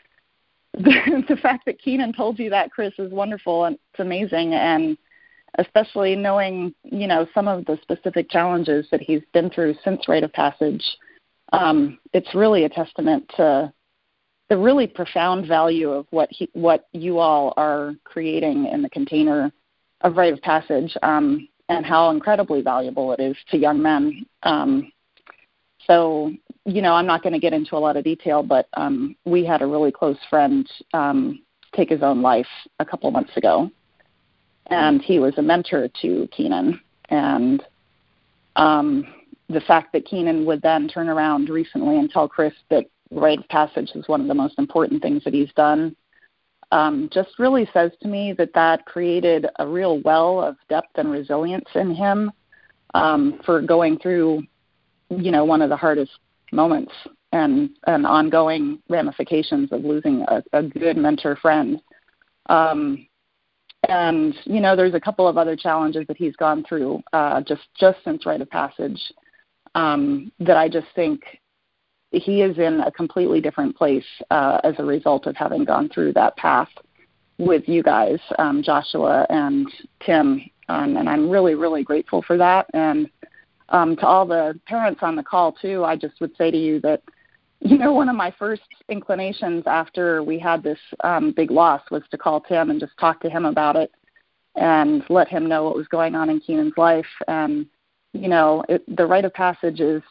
Speaker 5: The, the fact that Keenan told you that, Chris, is wonderful, and it's amazing. And especially knowing, you know, some of the specific challenges that he's been through since Rite of Passage, um, it's really a testament to the really profound value of what he, what you all are creating in the container of Rite of Passage, um, and how incredibly valuable it is to young men. Um, so, you know, I'm not going to get into a lot of detail, but um, we had a really close friend um, take his own life a couple months ago. And he was a mentor to Keenan. And um, the fact that Keenan would then turn around recently and tell Chris that Rite of Passage is one of the most important things that he's done, um, just really says to me that that created a real well of depth and resilience in him um, for going through, you know, one of the hardest moments and, and ongoing ramifications of losing a, a good mentor friend. Um, And, you know, there's a couple of other challenges that he's gone through uh, just, just since Rite of Passage um, that I just think he is in a completely different place uh, as a result of having gone through that path with you guys, um, Joshua and Tim. Um, and I'm really, really grateful for that. And um, to all the parents on the call, too, I just would say to you that, you know, one of my first inclinations after we had this um, big loss was to call Tim and just talk to him about it and let him know what was going on in Keenan's life. And, you know, it, the Rite of Passage is,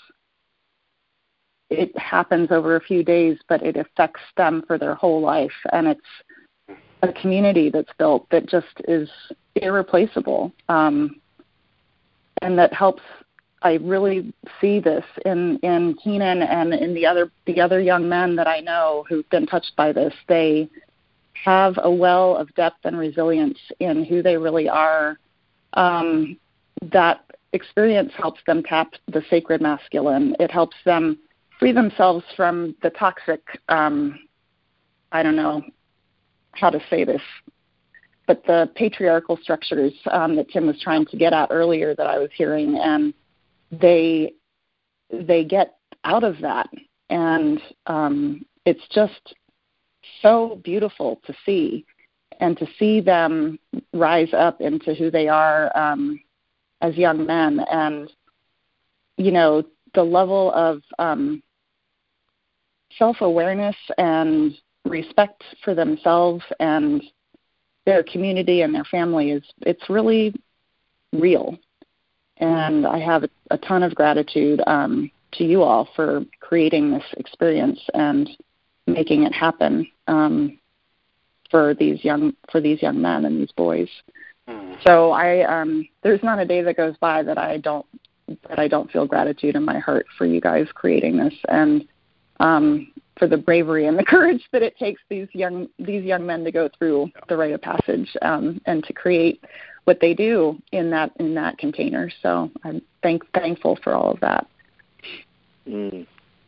Speaker 5: it happens over a few days, but it affects them for their whole life. And it's a community that's built that just is irreplaceable, um, and that helps. I really see this in, in Keenan and in the other the other young men that I know who've been touched by this. They have a well of depth and resilience in who they really are. Um, that experience helps them tap the sacred masculine. It helps them free themselves from the toxic, um, I don't know how to say this, but the patriarchal structures um, that Tim was trying to get at earlier that I was hearing, and they they get out of that, and um, it's just so beautiful to see, and to see them rise up into who they are um, as young men, and you know, the level of um, self-awareness and respect for themselves and their community and their family is, it's really real. And I have a, a ton of gratitude um, to you all for creating this experience and making it happen um, for these young for these young men and these boys. Mm. So I um, there's not a day that goes by that I don't that I don't feel gratitude in my heart for you guys creating this, and um, for the bravery and the courage that it takes these young these young men to go through the Rite of Passage um, and to create what they do in that in that container. So I'm thank, thankful for all of that.
Speaker 2: Mm.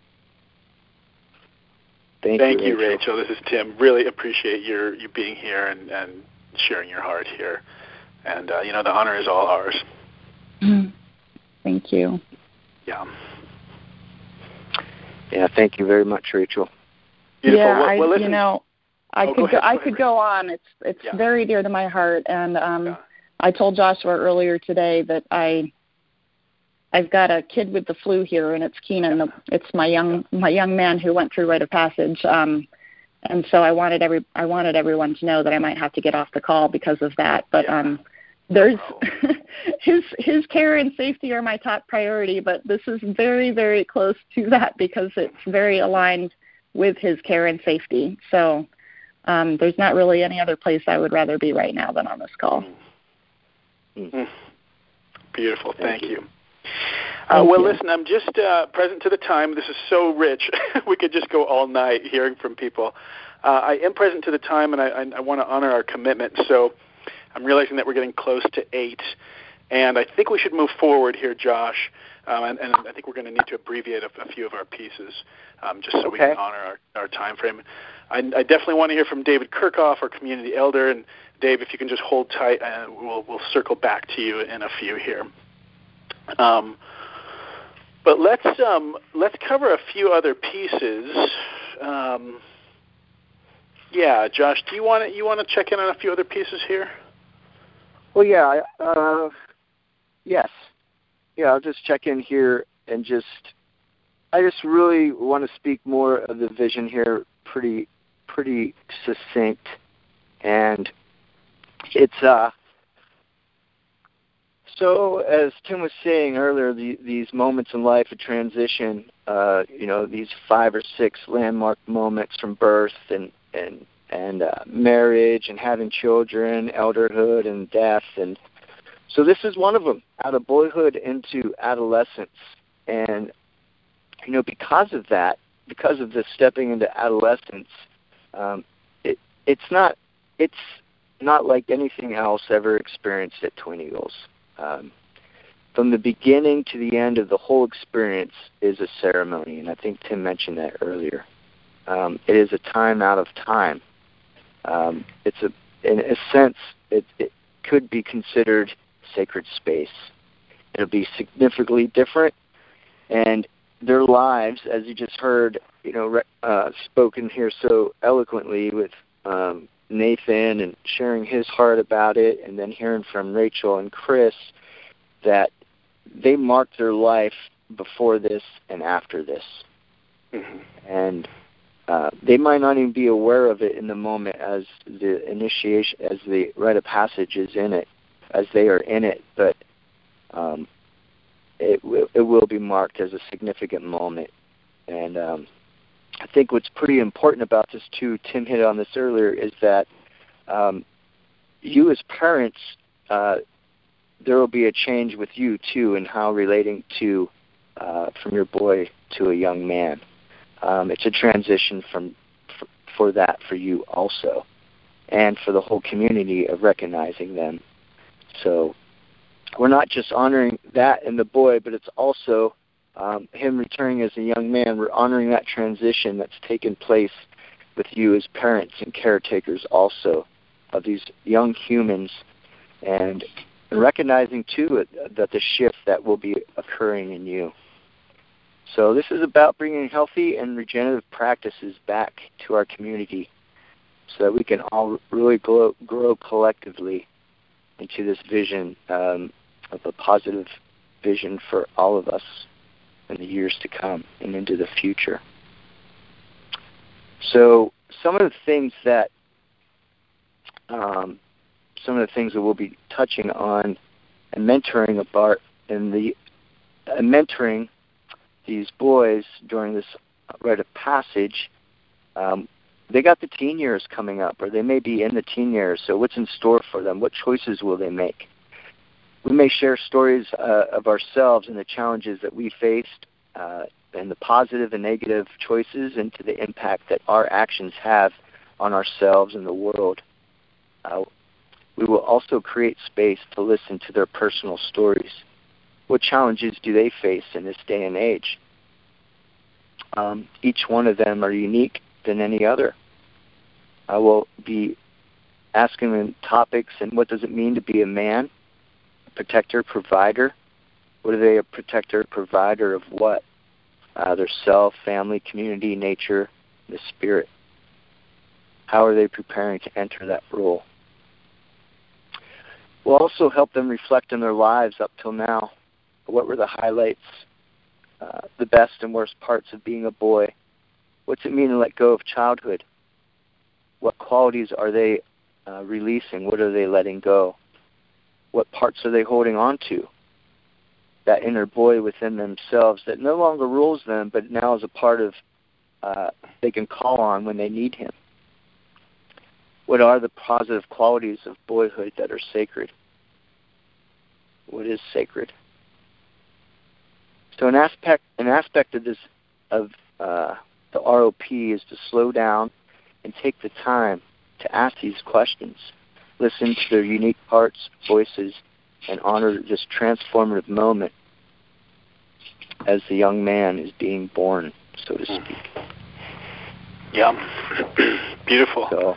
Speaker 1: Thank,
Speaker 2: Thank
Speaker 1: you,
Speaker 2: you,
Speaker 1: Rachel. Rachel. This is Tim. Really appreciate your you being here and, and sharing your heart here. And, uh, you know, the honor is all ours.
Speaker 5: Mm. Thank you.
Speaker 1: Yeah.
Speaker 2: Yeah, thank you very much, Rachel.
Speaker 1: Beautiful.
Speaker 5: Yeah,
Speaker 1: well,
Speaker 5: I,
Speaker 1: well,
Speaker 5: you know, I
Speaker 1: oh,
Speaker 5: could
Speaker 1: go,
Speaker 5: go, I
Speaker 1: go
Speaker 5: could go on. It's it's
Speaker 1: yeah.
Speaker 5: very dear to my heart, and um,
Speaker 1: yeah.
Speaker 5: I told Joshua earlier today that I I've got a kid with the flu here, and it's Keenan. Yeah. It's my young yeah. my young man who went through Rite of Passage. Um, and so I wanted every I wanted everyone to know that I might have to get off the call because of that. But
Speaker 1: yeah.
Speaker 5: um, there's his his care and safety are my top priority. But this is very very close to that because it's very aligned with his care and safety. So um, there's not really any other place I would rather be right now than on this call.
Speaker 1: Mm-hmm. Beautiful. Thank, Thank you. you. Uh,
Speaker 5: Thank
Speaker 1: well,
Speaker 5: you.
Speaker 1: listen, I'm just uh, present to the time. This is so rich. We could just go all night hearing from people. Uh, I am present to the time, and I, I, I want to honor our commitment. So I'm realizing that we're getting close to eight, and I think we should move forward here, Josh. Um, and, and I think we're going to need to abbreviate a, a few of our pieces um, just so
Speaker 2: okay.
Speaker 1: we can honor our, our time frame. I, I definitely want to hear from David Kirchhoff, our community elder. And Dave, if you can just hold tight, uh, we'll, we'll circle back to you in a few here. Um, but let's um, let's cover a few other pieces. Um, yeah, Josh, do you want to you want to check in on a few other pieces here?
Speaker 2: Well, yeah, uh, yes, yeah. I'll just check in here and just I just really want to speak more of the vision here, pretty pretty succinct, and it's uh. So, as Tim was saying earlier, the, these moments in life of transition, uh, you know, these five or six landmark moments from birth and and and uh, marriage and having children, elderhood and death, and so this is one of them. Out of boyhood into adolescence, and you know, because of that, because of this stepping into adolescence, um, it it's not it's not like anything else ever experienced at Twin Eagles. Um, from the beginning to the end of the whole experience is a ceremony, and I think Tim mentioned that earlier. Um, it is a time out of time. Um, it's a, in a sense, it, it could be considered sacred space. It'll be significantly different, and their lives, as you just heard, you know, uh, spoken here so eloquently with um, Nathan and sharing his heart about it, and then hearing from Rachel and Chris that they marked their life before this and after this. Mm-hmm. And uh, they might not even be aware of it in the moment as the initiation, as the rite of passage is in it, as they are in it, but um, it, w- it will be marked as a significant moment. And um, I think what's pretty important about this too, Tim hit on this earlier, is that um, you as parents, uh, there will be a change with you too in how relating to uh, from your boy to a young man. Um, it's a transition from for, for that for you also, and for the whole community of recognizing them. So we're not just honoring that in the boy, but it's also Um, him returning as a young man. We're honoring that transition that's taken place with you as parents and caretakers also of these young humans, and recognizing too that the shift that will be occurring in you. So this is about bringing healthy and regenerative practices back to our community so that we can all really grow, grow collectively into this vision um, of a positive vision for all of us in the years to come and into the future. So some of the things that um, some of the things that we'll be touching on and mentoring about in the uh, mentoring these boys during this rite of passage. Um, they got the teen years coming up, or they may be in the teen years. So what's in store for them? What choices will they make? We may share stories uh, of ourselves and the challenges that we faced, uh, and the positive and negative choices, and to the impact that our actions have on ourselves and the world. Uh, we will also create space to listen to their personal stories. What challenges do they face in this day and age? Um, each one of them are unique than any other. I will be asking them topics and what does it mean to be a man, a protector, provider? What are they a protector, provider of what? Uh, their self, family, community, nature, the spirit. How are they preparing to enter that role? We'll also help them reflect on their lives up till now. What were the highlights, uh, the best and worst parts of being a boy? What's it mean to let go of childhood? What qualities are they uh, releasing? What are they letting go? What parts are they holding on to? That inner boy within themselves that no longer rules them, but now is a part of uh, they can call on when they need him. What are the positive qualities of boyhood that are sacred? What is sacred? So an aspect, an aspect of this, of uh, the R O P, is to slow down and take the time to ask these questions, listen to their unique parts, voices, and honor this transformative moment as the young man is being born, so to speak.
Speaker 1: Yeah, beautiful.
Speaker 2: So,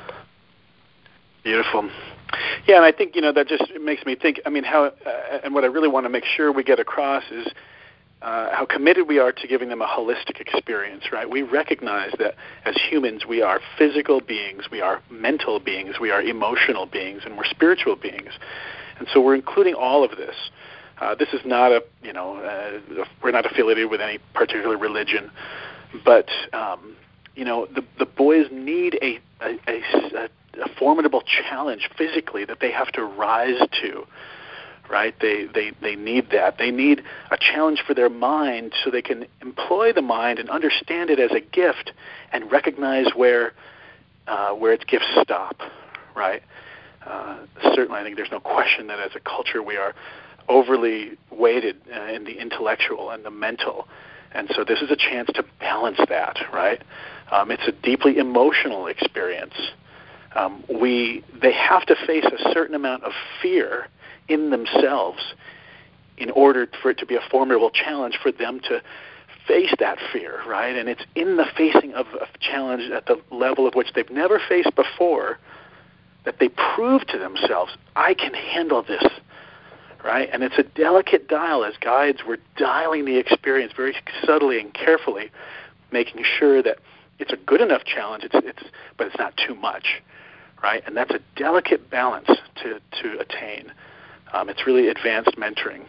Speaker 1: beautiful. Yeah, and I think, you know, that just makes me think, I mean, how, uh, and what I really want to make sure we get across is uh, how committed we are to giving them a holistic experience, right? We recognize that as humans, we are physical beings, we are mental beings, we are emotional beings, and we're spiritual beings. And so we're including all of this. Uh, this is not a, you know, uh, we're not affiliated with any particular religion, but, um, you know, the, the boys need a, a, a, a formidable challenge physically that they have to rise to, right? They, they, they need that. They need a challenge for their mind so they can employ the mind and understand it as a gift and recognize where, uh, where its gifts stop, right? Uh, certainly, I think there's no question that as a culture we are overly weighted uh, in the intellectual and the mental. And so this is a chance to balance that, right? Um, it's a deeply emotional experience. Um, we they have to face a certain amount of fear in themselves in order for it to be a formidable challenge for them to face that fear, right? And it's in the facing of a challenge at the level of which they've never faced before that they prove to themselves, I can handle this, right? And it's a delicate dial. As guides, we're dialing the experience very subtly and carefully, making sure that it's a good enough challenge, it's, it's, but it's not too much, right? And that's a delicate balance to, to attain. Um, it's really advanced mentoring.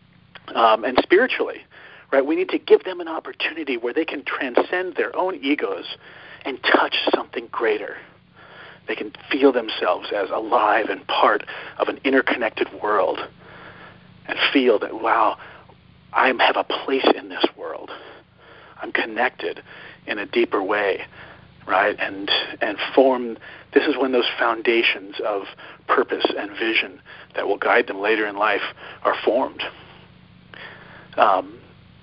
Speaker 1: Um, and spiritually, right, we need to give them an opportunity where they can transcend their own egos and touch something greater. They can feel themselves as alive and part of an interconnected world and feel that, wow, I have a place in this world. I'm connected in a deeper way, right? And and form, this is when those foundations of purpose and vision that will guide them later in life are formed. Um,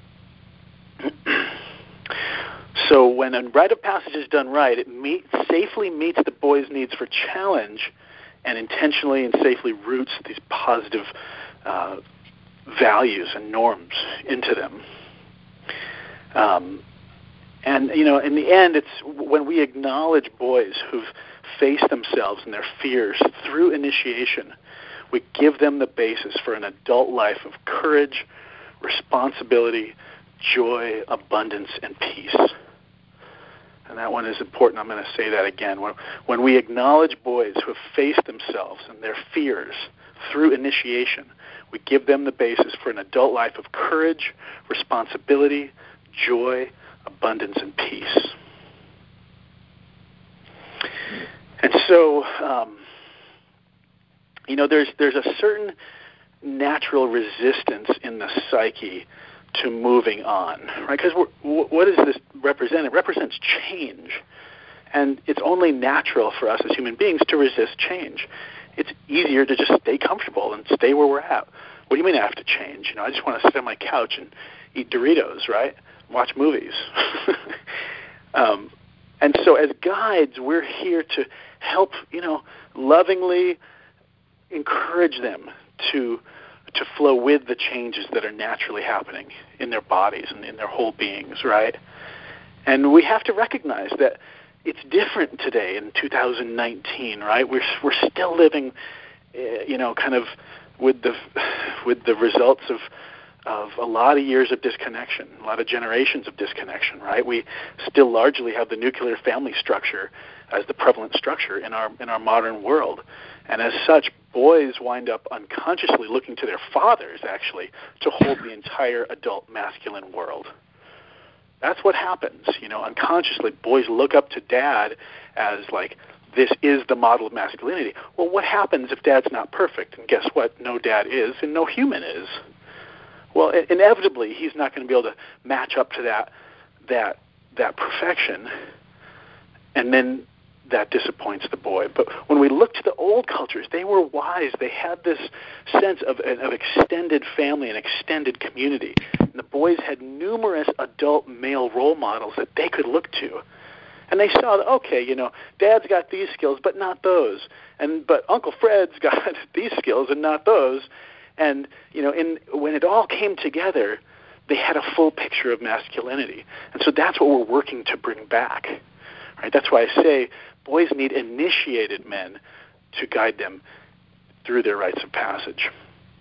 Speaker 1: so when a rite of passage is done right, it meet, safely meets the boy's needs for challenge and intentionally and safely roots these positive uh, values and norms into them. Um, and, you know, in the end, it's when we acknowledge boys who've faced themselves and their fears through initiation, we give them the basis for an adult life of courage, responsibility, joy, abundance, and peace. And that one is important. I'm going to say that again. When, when we acknowledge boys who have faced themselves and their fears through initiation, we give them the basis for an adult life of courage, responsibility, joy, abundance, and peace. And so, um, you know, there's there's a certain natural resistance in the psyche to moving on, right? Because what does this represent? It represents change. And it's only natural for us as human beings to resist change. It's easier to just stay comfortable and stay where we're at. What do you mean I have to change? You know, I just want to sit on my couch and eat Doritos, right? Watch movies. um, and so as guides, we're here to help, you know, lovingly encourage them to to flow with the changes that are naturally happening in their bodies and in their whole beings, right? And we have to recognize that it's different today in two thousand nineteen, right? We're we're still living, uh, you know, kind of with the with the results of of a lot of years of disconnection, a lot of generations of disconnection, right? We still largely have the nuclear family structure as the prevalent structure in our in our modern world. And as such, boys wind up unconsciously looking to their fathers, actually, to hold the entire adult masculine world. That's what happens, you know, unconsciously. Boys look up to dad as, like, this is the model of masculinity. Well, what happens if dad's not perfect? And guess what? No dad is, and no human is. Well, inevitably, he's not going to be able to match up to that that that perfection, and then that disappoints the boy. But when we look to the old cultures, they were wise. They had this sense of, of extended family and extended community. And the boys had numerous adult male role models that they could look to. And they saw that, okay, you know, Dad's got these skills, but not those. And but Uncle Fred's got these skills and not those. And, you know, in, when it all came together, they had a full picture of masculinity. And so that's what we're working to bring back. Right? That's why I say boys need initiated men to guide them through their rites of passage.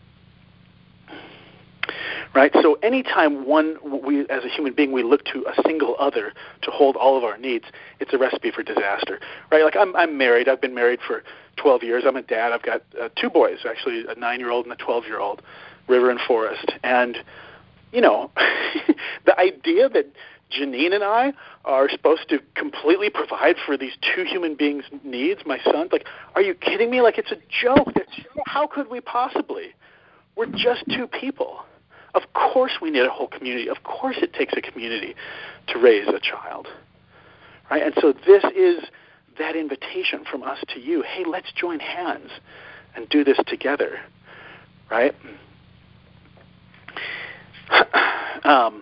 Speaker 1: Right? So anytime one, we as a human being, we look to a single other to hold all of our needs, it's a recipe for disaster. Right? Like I'm, I'm married. I've been married for twelve years. I'm a dad. I've got uh, two boys, actually, a nine-year-old and a twelve-year-old, River and Forrest. And, you know, the idea that Janine and I are supposed to completely provide for these two human beings' needs, my sons, like, are you kidding me? Like, it's a joke. That's, how could we possibly? We're just two people. Of course we need a whole community. Of course it takes a community to raise a child. Right? And so this is that invitation from us to you. Hey, let's join hands and do this together. Right? um,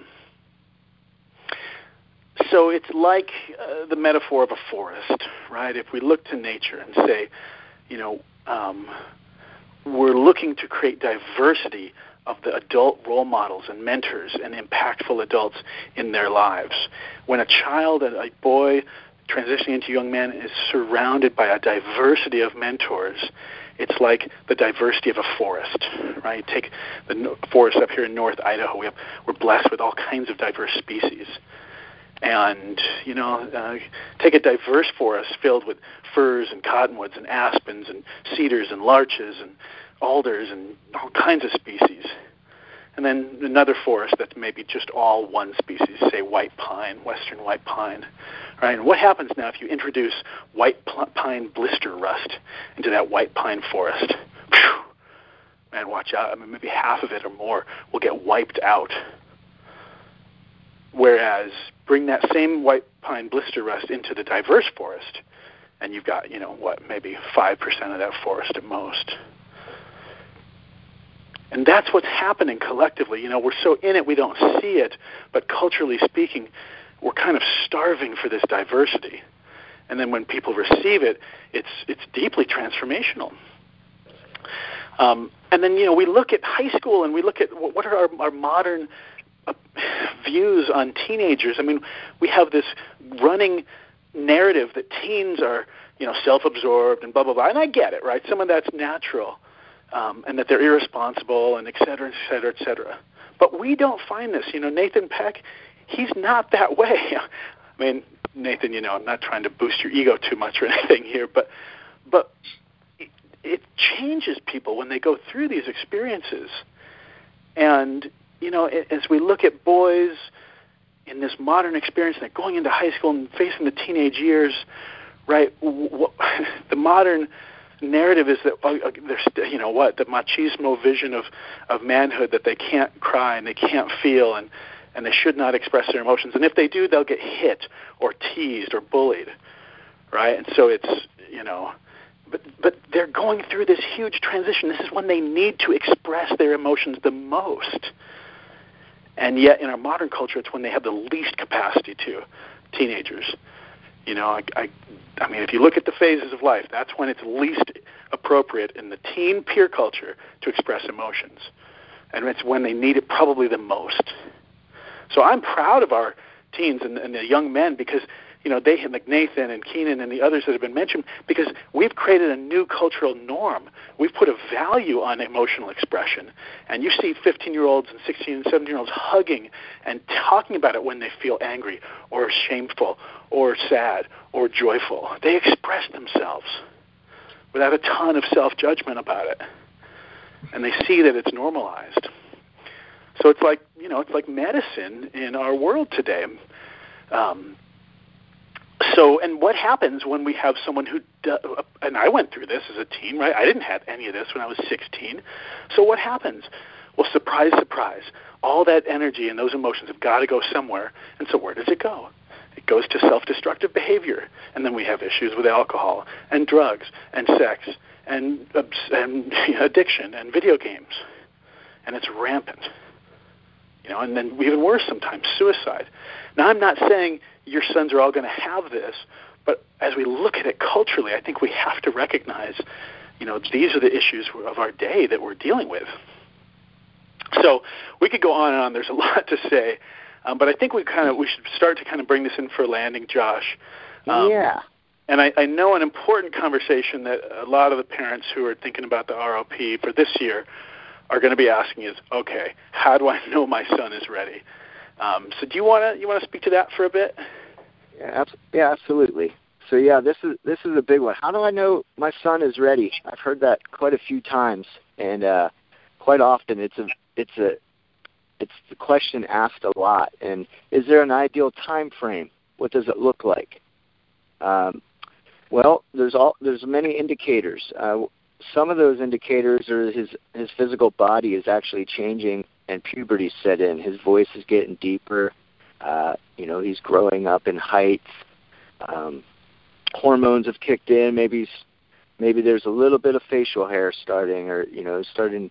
Speaker 1: so it's like uh, the metaphor of a forest, right? If we look to nature and say, you know, um, we're looking to create diversity of the adult role models and mentors and impactful adults in their lives. When a child, a boy transitioning into young man is surrounded by a diversity of mentors, it's like the diversity of a forest, right? Take the forest up here in North Idaho. We have, we're blessed with all kinds of diverse species. And, you know, uh, take a diverse forest filled with firs and cottonwoods and aspens and cedars and larches and alders and all kinds of species. And then another forest that's maybe just all one species, say white pine, western white pine. Right? And what happens now if you introduce white pl- pine blister rust into that white pine forest? Whew. Man, watch out. I mean, maybe half of it or more will get wiped out. Whereas bring that same white pine blister rust into the diverse forest, and you've got, you know, what, maybe five percent of that forest at most. And that's what's happening collectively. You know, we're so in it we don't see it, but culturally speaking, we're kind of starving for this diversity. And then when people receive it, it's it's deeply transformational. Um, and then, you know, we look at high school and we look at what are our, our modern uh, views on teenagers. I mean, we have this running narrative that teens are, you know, self-absorbed and blah, blah, blah. And I get it, right? Some of that's natural. Um, and that they're irresponsible, and et cetera, et cetera, et cetera. But we don't find this. You know, Nathan Peck, he's not that way. I mean, Nathan, you know, I'm not trying to boost your ego too much or anything here, but but it, it changes people when they go through these experiences. And, you know, as we look at boys in this modern experience, and they're going into high school and facing the teenage years, right, w- the modern narrative is that uh, there's, you know what, the machismo vision of, of manhood, that they can't cry and they can't feel and, and they should not express their emotions. And if they do, they'll get hit or teased or bullied, right? And so it's, you know, but but they're going through this huge transition. This is when they need to express their emotions the most. And yet in our modern culture, it's when they have the least capacity to, teenagers. You know, I, I, I mean, if you look at the phases of life, that's when it's least appropriate in the teen peer culture to express emotions. And it's when they need it probably the most. So I'm proud of our teens and, and the young men because, you know, they, like Nathan and Keenan and the others that have been mentioned, because we've created a new cultural norm. We've put a value on emotional expression. And you see fifteen-year-olds and sixteen and seventeen-year-olds hugging and talking about it when they feel angry or shameful or sad or joyful. They express themselves without a ton of self-judgment about it. And they see that it's normalized. So it's like, you know, it's like medicine in our world today. Um, So, and what happens when we have someone who, do, and I went through this as a teen, right? I didn't have any of this when I was sixteen. So what happens? Well, surprise, surprise. All that energy and those emotions have got to go somewhere. And so where does it go? It goes to self-destructive behavior. And then we have issues with alcohol and drugs and sex and, and addiction and video games. And it's rampant. You know, and then even worse sometimes, suicide. Now, I'm not saying your sons are all going to have this, but as we look at it culturally, I think we have to recognize, you know, these are the issues of our day that we're dealing with. So we could go on and on. There's a lot to say, um, but I think we kind of we should start to kind of bring this in for a landing, Josh.
Speaker 2: Um, yeah.
Speaker 1: And I, I know an important conversation that a lot of the parents who are thinking about the R O P for this year are going to be asking is, okay, how do I know my son is ready? Um, so do you want to you want to speak to that for a bit?
Speaker 2: Yeah, yeah, absolutely. So yeah, this is this is a big one. How do I know my son is ready? I've heard that quite a few times, and uh, quite often it's a it's a it's the question asked a lot. And is there an ideal time frame? What does it look like? Um, well, there's all there's many indicators. Uh, some of those indicators are his his physical body is actually changing and puberty set in. His voice is getting deeper. Uh, you know, he's growing up in height. Um, hormones have kicked in. Maybe maybe there's a little bit of facial hair starting, or you know, starting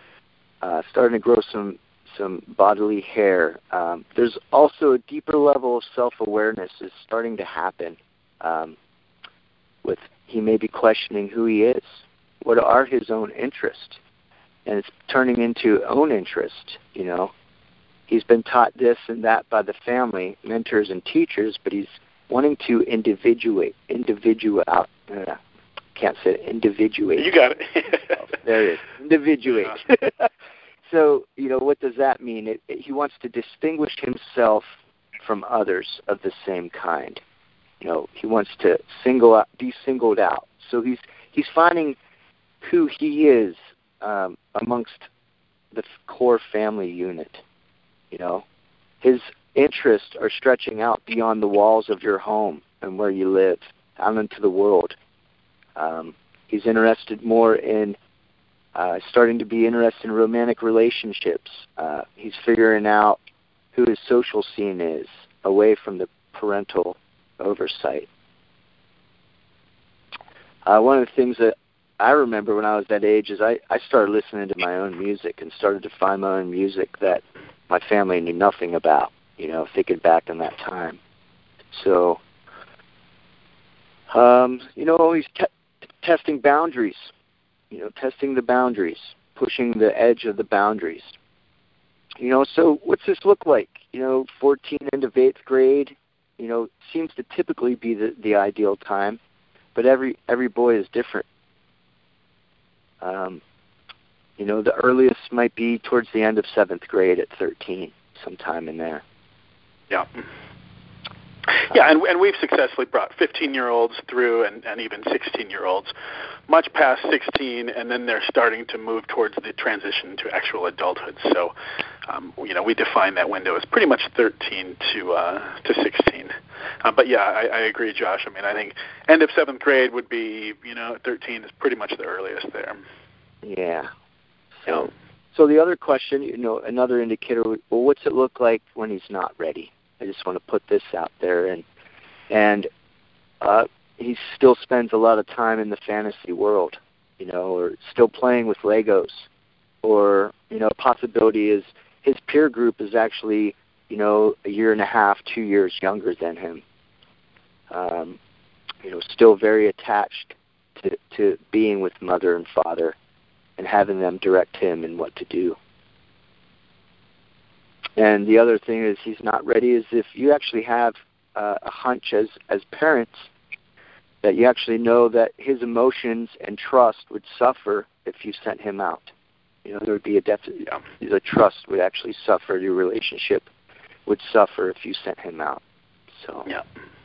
Speaker 2: uh, starting to grow some some bodily hair. Um, there's also a deeper level of self-awareness is starting to happen. Um, with he may be questioning who he is. What are his own interests? And it's turning into own interest, you know. He's been taught this and that by the family, mentors and teachers, but he's wanting to individuate, individuate out. Uh, can't say it, individuate.
Speaker 1: You got it.
Speaker 2: Oh, there it is, individuate. Yeah. So, you know, what does that mean? It, it, he wants to distinguish himself from others of the same kind. You know, he wants to single out, be singled out. So he's he's finding who he is um, amongst the core family unit. You know, his interests are stretching out beyond the walls of your home and where you live, out into the world. Um, he's interested more in uh, starting to be interested in romantic relationships. Uh, he's figuring out who his social scene is, away from the parental oversight. Uh, one of the things that I remember when I was that age is I, I started listening to my own music and started to find my own music that my family knew nothing about, you know, thinking back in that time. So, um, you know, he's te- testing boundaries, you know, testing the boundaries, pushing the edge of the boundaries. You know, so what's this look like? You know, fourteen into eighth grade, you know, seems to typically be the, the ideal time, but every every boy is different. Um, you know, the earliest might be towards the end of seventh grade at thirteen, sometime in there.
Speaker 1: Yeah. Yeah, and and we've successfully brought fifteen-year-olds through and, and even sixteen-year-olds much past sixteen, and then they're starting to move towards the transition to actual adulthood. So, um, you know, we define that window as pretty much thirteen to uh, to sixteen. Uh, but yeah, I, I agree, Josh. I mean, I think end of seventh grade would be, you know, thirteen is pretty much the earliest there.
Speaker 2: Yeah. So, so the other question, you know, another indicator, well, what's it look like when he's not ready? I just want to put this out there, and and uh, he still spends a lot of time in the fantasy world, you know, or still playing with Legos, or you know, possibility is his peer group is actually, you know, a year and a half, two years younger than him. Um, you know, still very attached to to being with mother and father, and having them direct him in what to do. And the other thing is he's not ready is if you actually have uh, a hunch as, as parents that you actually know that his emotions and trust would suffer if you sent him out. You know, there would be a deficit. Yeah. The trust would actually suffer. Your relationship would suffer if you sent him out. So
Speaker 1: yeah,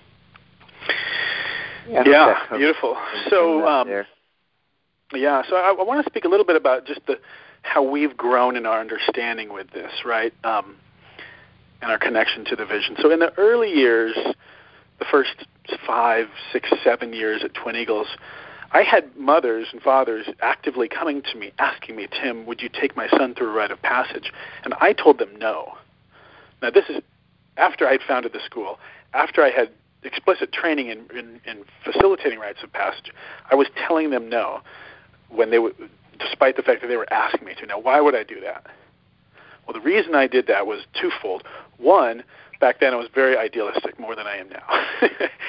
Speaker 2: yeah,
Speaker 1: yeah beautiful. So um, yeah, so I, I want to speak a little bit about just the how we've grown in our understanding with this, right, um, and our connection to the vision. So in the early years, the first five, six, seven years at Twin Eagles, I had mothers and fathers actively coming to me, asking me, Tim, would you take my son through a rite of passage? And I told them no. Now, this is after I had founded the school, after I had explicit training in, in, in facilitating rites of passage. I was telling them no, when they would, despite the fact that they were asking me to. Now, why would I do that? Well, the reason I did that was twofold. One, back then I was very idealistic, more than I am now.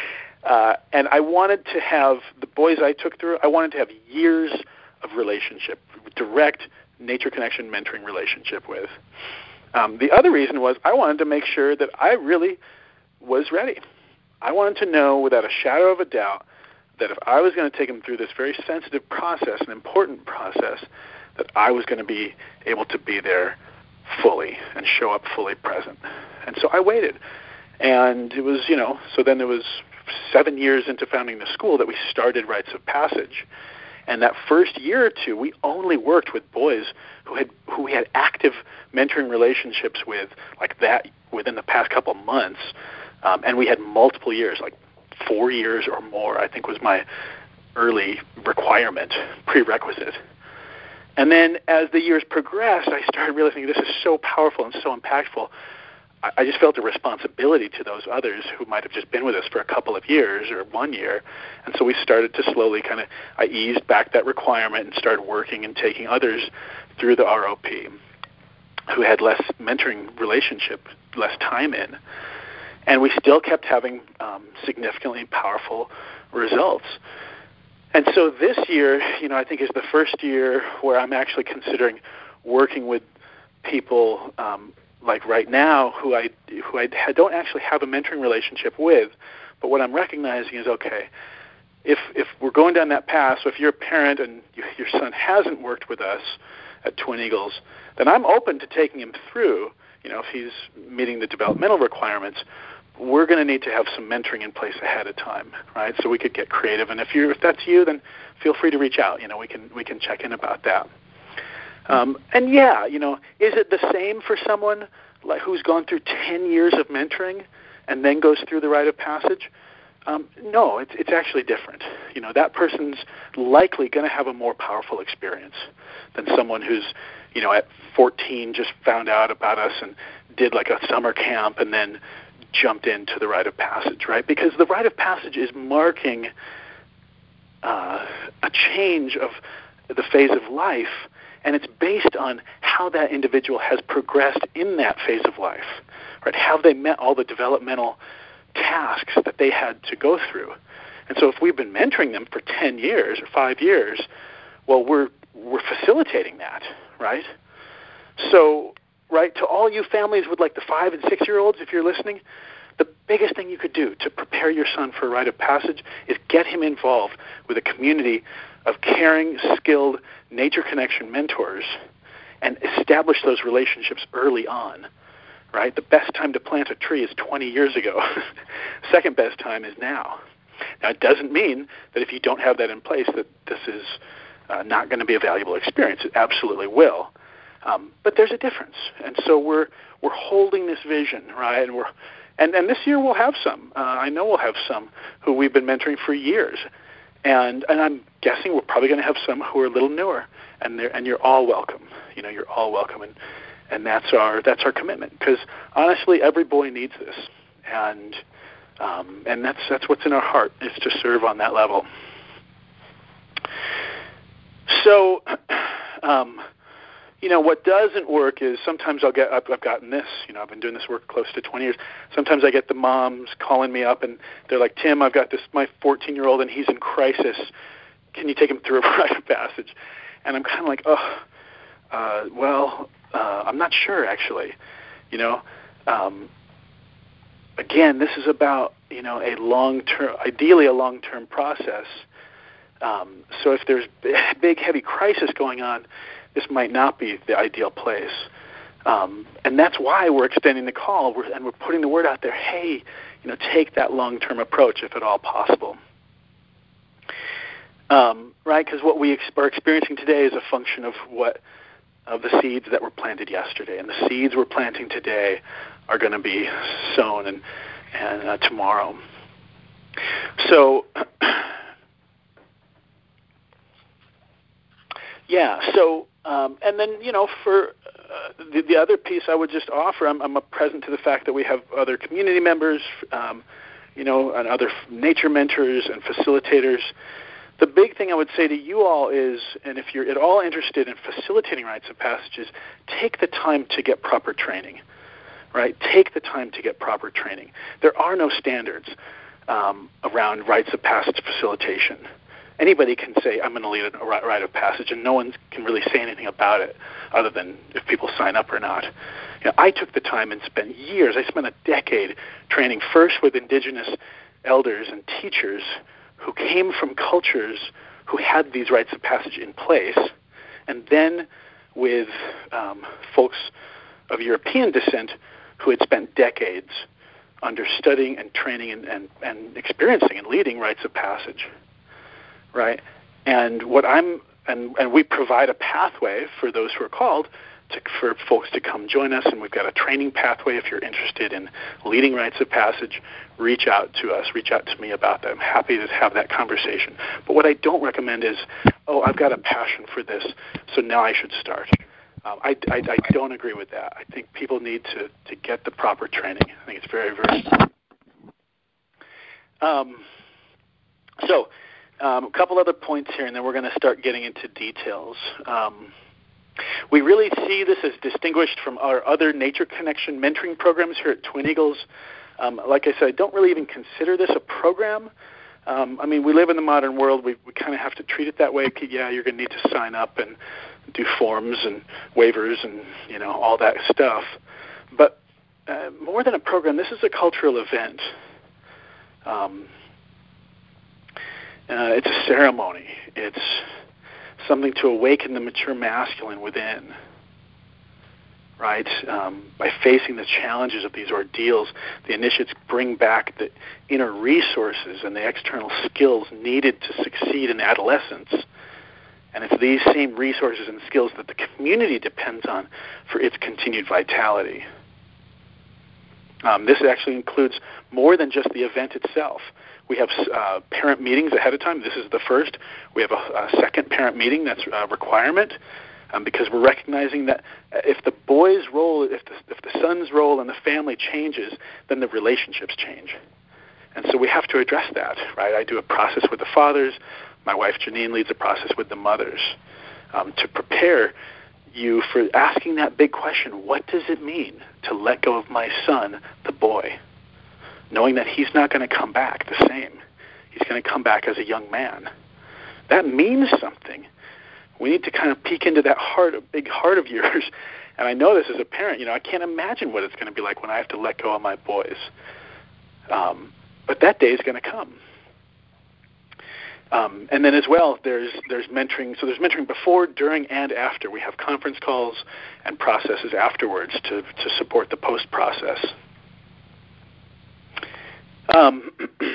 Speaker 1: Uh, and I wanted to have the boys I took through, I wanted to have years of relationship, direct nature connection mentoring relationship with. Um, the other reason was I wanted to make sure that I really was ready. I wanted to know without a shadow of a doubt that if I was going to take them through this very sensitive process, an important process, that I was going to be able to be there fully and show up fully present. And so I waited. And it was, you know, so then it was seven years into founding the school that we started Rites of Passage. And that first year or two, we only worked with boys who had who we had active mentoring relationships with, like that within the past couple of months. Um, and we had multiple years, like four years or more, I think was my early requirement, prerequisite. And then as the years progressed, I started realizing this is so powerful and so impactful. I just felt a responsibility to those others who might have just been with us for a couple of years or one year. And so we started to slowly kind of, I eased back that requirement and started working and taking others through the R O P who had less mentoring relationship, less time in. And we still kept having um, significantly powerful results. And so this year, you know, I think is the first year where I'm actually considering working with people um, like right now, who I who I don't actually have a mentoring relationship with, but what I'm recognizing is, okay, if if we're going down that path, so if you're a parent and you, your son hasn't worked with us at Twin Eagles, then I'm open to taking him through, you know, if he's meeting the developmental requirements, we're going to need to have some mentoring in place ahead of time, right? So we could get creative, and if you if that's you, then feel free to reach out. You know, we can we can check in about that. Um, and yeah, you know, is it the same for someone like who's gone through ten years of mentoring and then goes through the rite of passage? Um, no, it's it's actually different. You know, that person's likely going to have a more powerful experience than someone who's, you know, at fourteen just found out about us and did like a summer camp and then jumped into the rite of passage, right? Because the rite of passage is marking uh, a change of the phase of life. And it's based on how that individual has progressed in that phase of life, right? Have they met all the developmental tasks that they had to go through? And so if we've been mentoring them for ten years or five years, well, we're we're facilitating that, right? So, right, to all you families with like the five and six-year-olds, if you're listening, the biggest thing you could do to prepare your son for a rite of passage is get him involved with a community of caring, skilled nature connection mentors and establish those relationships early on, right? The best time to plant a tree is twenty years ago. Second best time is now. Now, it doesn't mean that if you don't have that in place that this is uh, not going to be a valuable experience. It absolutely will. Um, but there's a difference. And so we're we're holding this vision, right? And we're and, and this year we'll have some. Uh, I know we'll have some who we've been mentoring for years. And and I'm guessing we're probably going to have some who are a little newer, and they're and you're all welcome. You know, you're all welcome, and and that's our that's our commitment. Because honestly, every boy needs this, and um, and that's that's what's in our heart, is to serve on that level. So, um, you know, what doesn't work is sometimes I'll get, I've, I've gotten this, you know, I've been doing this work close to twenty years. Sometimes I get the moms calling me up and they're like, Tim, I've got this, my fourteen-year-old and he's in crisis. Can you take him through a rite of passage? And I'm kind of like, oh, uh, well, uh, I'm not sure actually, you know. Um, again, this is about, you know, a long-term, ideally a long-term process. Um, so if there's big, heavy crisis going on, this might not be the ideal place. Um, and that's why we're extending the call we're, and we're putting the word out there, hey, you know, take that long-term approach if at all possible. Um, right, because what we ex- are experiencing today is a function of what of the seeds that were planted yesterday. And the seeds we're planting today are going to be sown and, and uh, tomorrow. So, yeah, so, um, and then, you know, for uh, the, the other piece I would just offer, I'm, I'm a present to the fact that we have other community members, um, you know, and other nature mentors and facilitators. The big thing I would say to you all is, and if you're at all interested in facilitating rites of passages, take the time to get proper training, right? Take the time to get proper training. There are no standards um, around rites of passage facilitation. Anybody can say, I'm going to lead a rite of passage, and no one can really say anything about it other than if people sign up or not. You know, I took the time and spent years, I spent a decade training first with indigenous elders and teachers who came from cultures who had these rites of passage in place, and then with um, folks of European descent who had spent decades under studying and training and, and, and experiencing and leading rites of passage, right? And what I'm and, and we provide a pathway for those who are called to, for folks to come join us, and we've got a training pathway. If you're interested in leading rites of passage, reach out to us, reach out to me about that. I'm happy to have that conversation. But what I don't recommend is, oh, I've got a passion for this, so now I should start. Um, I, I, I don't agree with that. I think people need to, to get the proper training. I think it's very, very important. Um, so um, a couple other points here, and then we're going to start getting into details. Um, we really see this as distinguished from our other Nature Connection mentoring programs here at Twin Eagles. Um, like I said, I don't really even consider this a program. Um, I mean, we live in the modern world. We, we kind of have to treat it that way. Yeah, you're going to need to sign up and do forms and waivers and, you know, all that stuff. But uh, more than a program, this is a cultural event. Um, uh, it's a ceremony. It's something to awaken the mature masculine within, right? Um, by facing the challenges of these ordeals, the initiates bring back the inner resources and the external skills needed to succeed in adolescence. And it's these same resources and skills that the community depends on for its continued vitality. Um, this actually includes more than just the event itself. We have uh, parent meetings ahead of time. This is the first. We have a, a second parent meeting that's a requirement um, because we're recognizing that if the boy's role, if the, if the son's role in the family changes, then the relationships change. And so we have to address that, right? I do a process with the fathers. My wife, Janine, leads a process with the mothers um, to prepare you for asking that big question, what does it mean to let go of my son, the boy, knowing that he's not going to come back the same. He's going to come back as a young man. That means something. We need to kind of peek into that heart, a big heart of yours. And I know this as a parent, you know, I can't imagine what it's going to be like when I have to let go of my boys. Um, but that day is going to come. Um, and then as well, there's there's mentoring. So there's mentoring before, during, and after. We have conference calls and processes afterwards to, to support the post-process. Um, so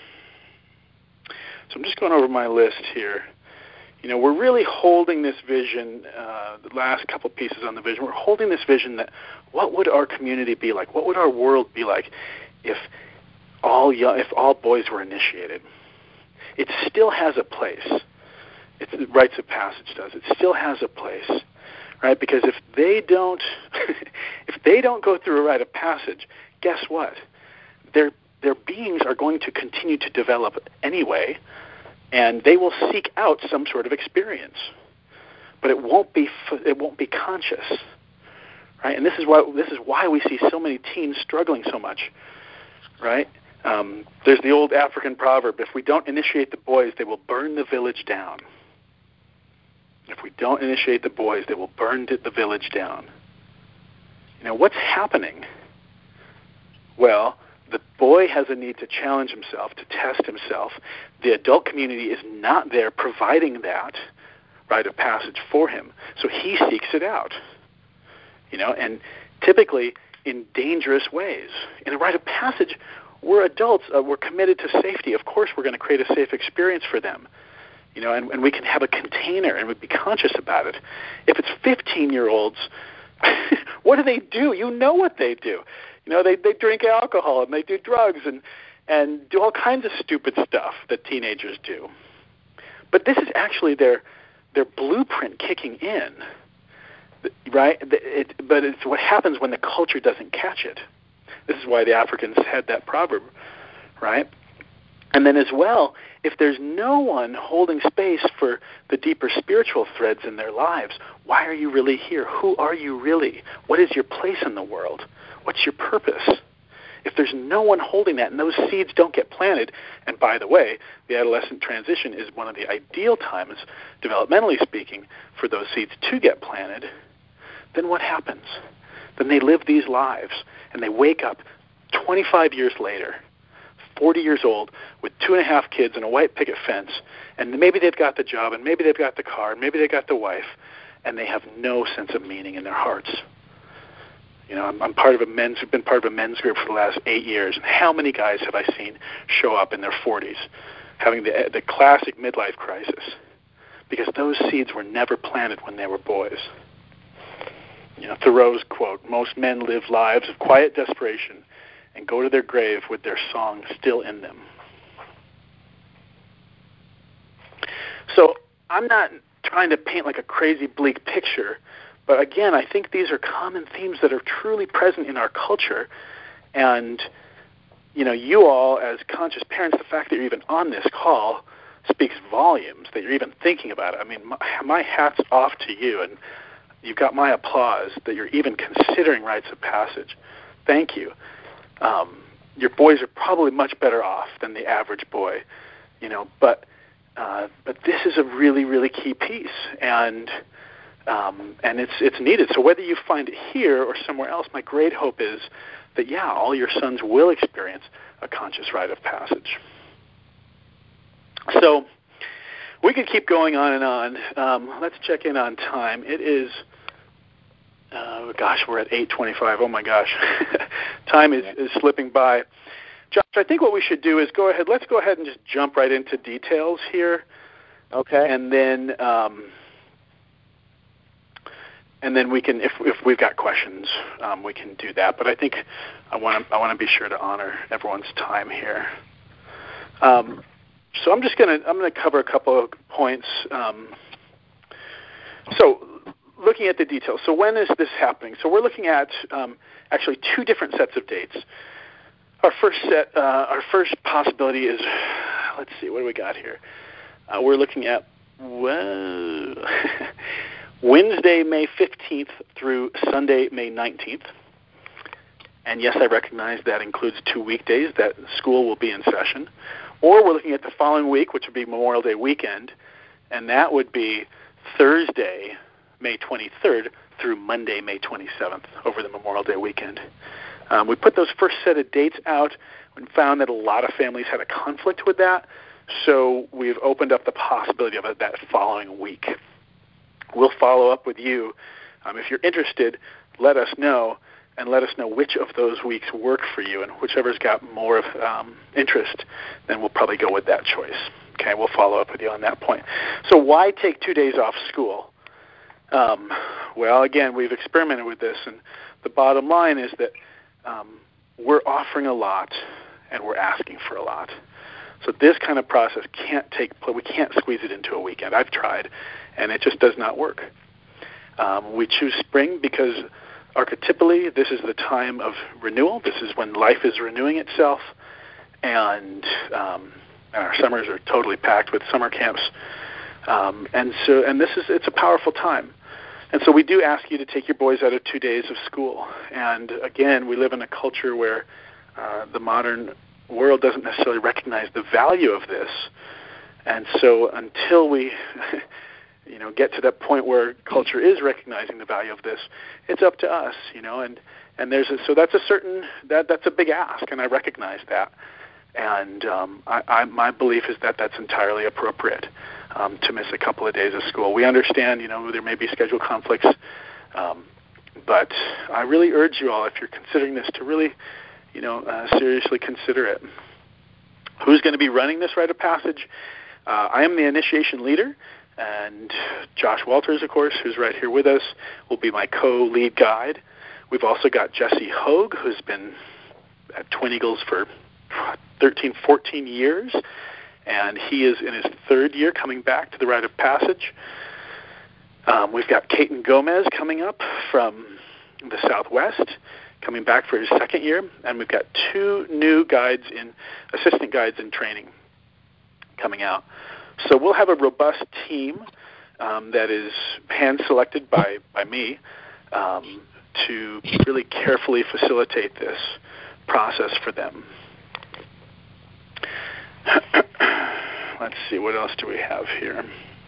Speaker 1: I'm just going over my list here. You know, we're really holding this vision, uh, the last couple pieces on the vision, we're holding this vision that what would our community be like? What would our world be like if all young, if all boys were initiated? It still has a place. It's, the rites of passage does. It still has a place, right? Because if they don't, if they don't go through a rite of passage, guess what? Their their beings are going to continue to develop anyway, and they will seek out some sort of experience, but it won't be it won't be conscious, right? And this is why this is why we see so many teens struggling so much, right? Um, there's the old African proverb, if we don't initiate the boys, they will burn the village down. If we don't initiate the boys, they will burn the village down. You know, what's happening? Well, the boy has a need to challenge himself, to test himself. The adult community is not there providing that rite of passage for him, so he seeks it out. You know, and typically in dangerous ways. In a rite of passage, we're adults. Uh, we're committed to safety. Of course, we're going to create a safe experience for them, you know, and, and we can have a container and we'd be conscious about it. If it's fifteen-year-olds, what do they do? You know what they do. You know, they, they drink alcohol and they do drugs, and and do all kinds of stupid stuff that teenagers do. But this is actually their their blueprint kicking in, right? It, but it's what happens when the culture doesn't catch it. This is why the Africans had that proverb, right? And then as well, if there's no one holding space for the deeper spiritual threads in their lives, why are you really here? Who are you really? What is your place in the world? What's your purpose? If there's no one holding that and those seeds don't get planted, and by the way, the adolescent transition is one of the ideal times, developmentally speaking, for those seeds to get planted, then what happens? Then they live these lives, and they wake up twenty-five years later, forty years old, with two and a half kids and a white picket fence, and maybe they've got the job, and maybe they've got the car, and maybe they've got the wife, and they have no sense of meaning in their hearts. You know, I'm, I'm part of a men's, been part of a men's group for the last eight years, and how many guys have I seen show up in their forties having the the classic midlife crisis? Because those seeds were never planted when they were boys. You know, Thoreau's quote, "Most men live lives of quiet desperation and go to their grave with their song still in them." So I'm not trying to paint like a crazy bleak picture, but again, I think these are common themes that are truly present in our culture. And, you know, you all as conscious parents, the fact that you're even on this call speaks volumes, that you're even thinking about it. I mean, my, my hat's off to you, and you've got my applause that you're even considering rites of passage. Thank you. Um, your boys are probably much better off than the average boy, you know, but uh, but this is a really, really key piece, and um, and it's it's needed. So whether you find it here or somewhere else, my great hope is that, yeah, all your sons will experience a conscious rite of passage. So we could keep going on and on. Um, let's check in on time. It is, uh, gosh, we're at eight twenty-five. Oh, my gosh. Time is, is slipping by. Josh, I think what we should do is go ahead. Let's go ahead and just jump right into details here.
Speaker 2: Okay.
Speaker 1: And then um, and then we can, if if we've got questions, um, we can do that. But I think I want to I want to be sure to honor everyone's time here. Um, So I'm just going to I'm going to cover a couple of points. Um, so looking at the details. So when is this happening? So we're looking at um, actually two different sets of dates. Our first set, uh, our first possibility is, let's see, what do we got here? Uh, we're looking at well, Wednesday, May fifteenth through Sunday, May nineteenth. And yes, I recognize that includes two weekdays that school will be in session. Or we're looking at the following week, which would be Memorial Day weekend, and that would be Thursday, May twenty-third through Monday, May twenty-seventh, over the Memorial Day weekend. Um, we put those first set of dates out and found that a lot of families had a conflict with that, so we've opened up the possibility of it that following week. We'll follow up with you. Um, if you're interested, let us know. And let us know which of those weeks work for you, and whichever's got more of um, interest, then we'll probably go with that choice. Okay, we'll follow up with you on that point. So why take two days off school? Um, well, again, we've experimented with this, and the bottom line is that um, we're offering a lot, and we're asking for a lot. So this kind of process can't take place. We can't squeeze it into a weekend. I've tried, and it just does not work. Um, we choose spring because archetypally, this is the time of renewal. This is when life is renewing itself, and, um, and our summers are totally packed with summer camps. Um, and so, and this is it's a powerful time. And so, we do ask you to take your boys out of two days of school. And again, we live in a culture where uh, the modern world doesn't necessarily recognize the value of this. And so, until we you know, get to that point where culture is recognizing the value of this, it's up to us, you know, and, and there's a, so that's a certain, that that's a big ask, and I recognize that. And um, I, I, my belief is that that's entirely appropriate um, to miss a couple of days of school. We understand, you know, there may be schedule conflicts, um, but I really urge you all, if you're considering this, to really, you know, uh, seriously consider it. Who's going to be running this rite of passage? Uh, I am the initiation leader. And Josh Walters, of course, who's right here with us, will be my co-lead guide. We've also got Jesse Hogue, who's been at Twin Eagles for thirteen, fourteen years, and he is in his third year coming back to the rite of passage. Um, we've got Caton Gomez coming up from the Southwest, coming back for his second year, and we've got two new guides in assistant guides in training coming out. So we'll have a robust team um, that is hand-selected by, by me um, to really carefully facilitate this process for them. Let's see, what else do we have here?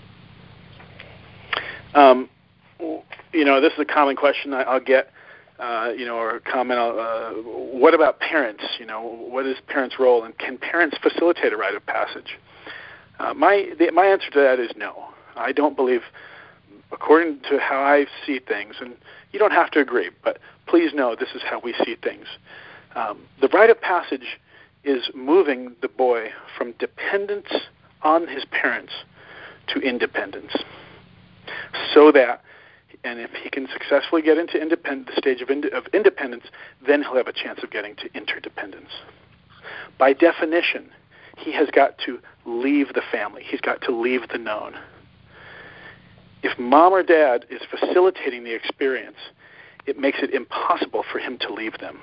Speaker 1: Um, you know, this is a common question I, I'll get, uh, you know, or a comment, uh, what about parents? You know, what is parents' role, and can parents facilitate a rite of passage? Uh, my the, my answer to that is no. I don't believe, according to how I see things, and you don't have to agree, but please know this is how we see things. Um, the rite of passage is moving the boy from dependence on his parents to independence, so that, and if he can successfully get into independ- the stage of, ind- of independence, then he'll have a chance of getting to interdependence. By definition, he has got to leave the family. He's got to leave the known. If mom or dad is facilitating the experience, it makes it impossible for him to leave them.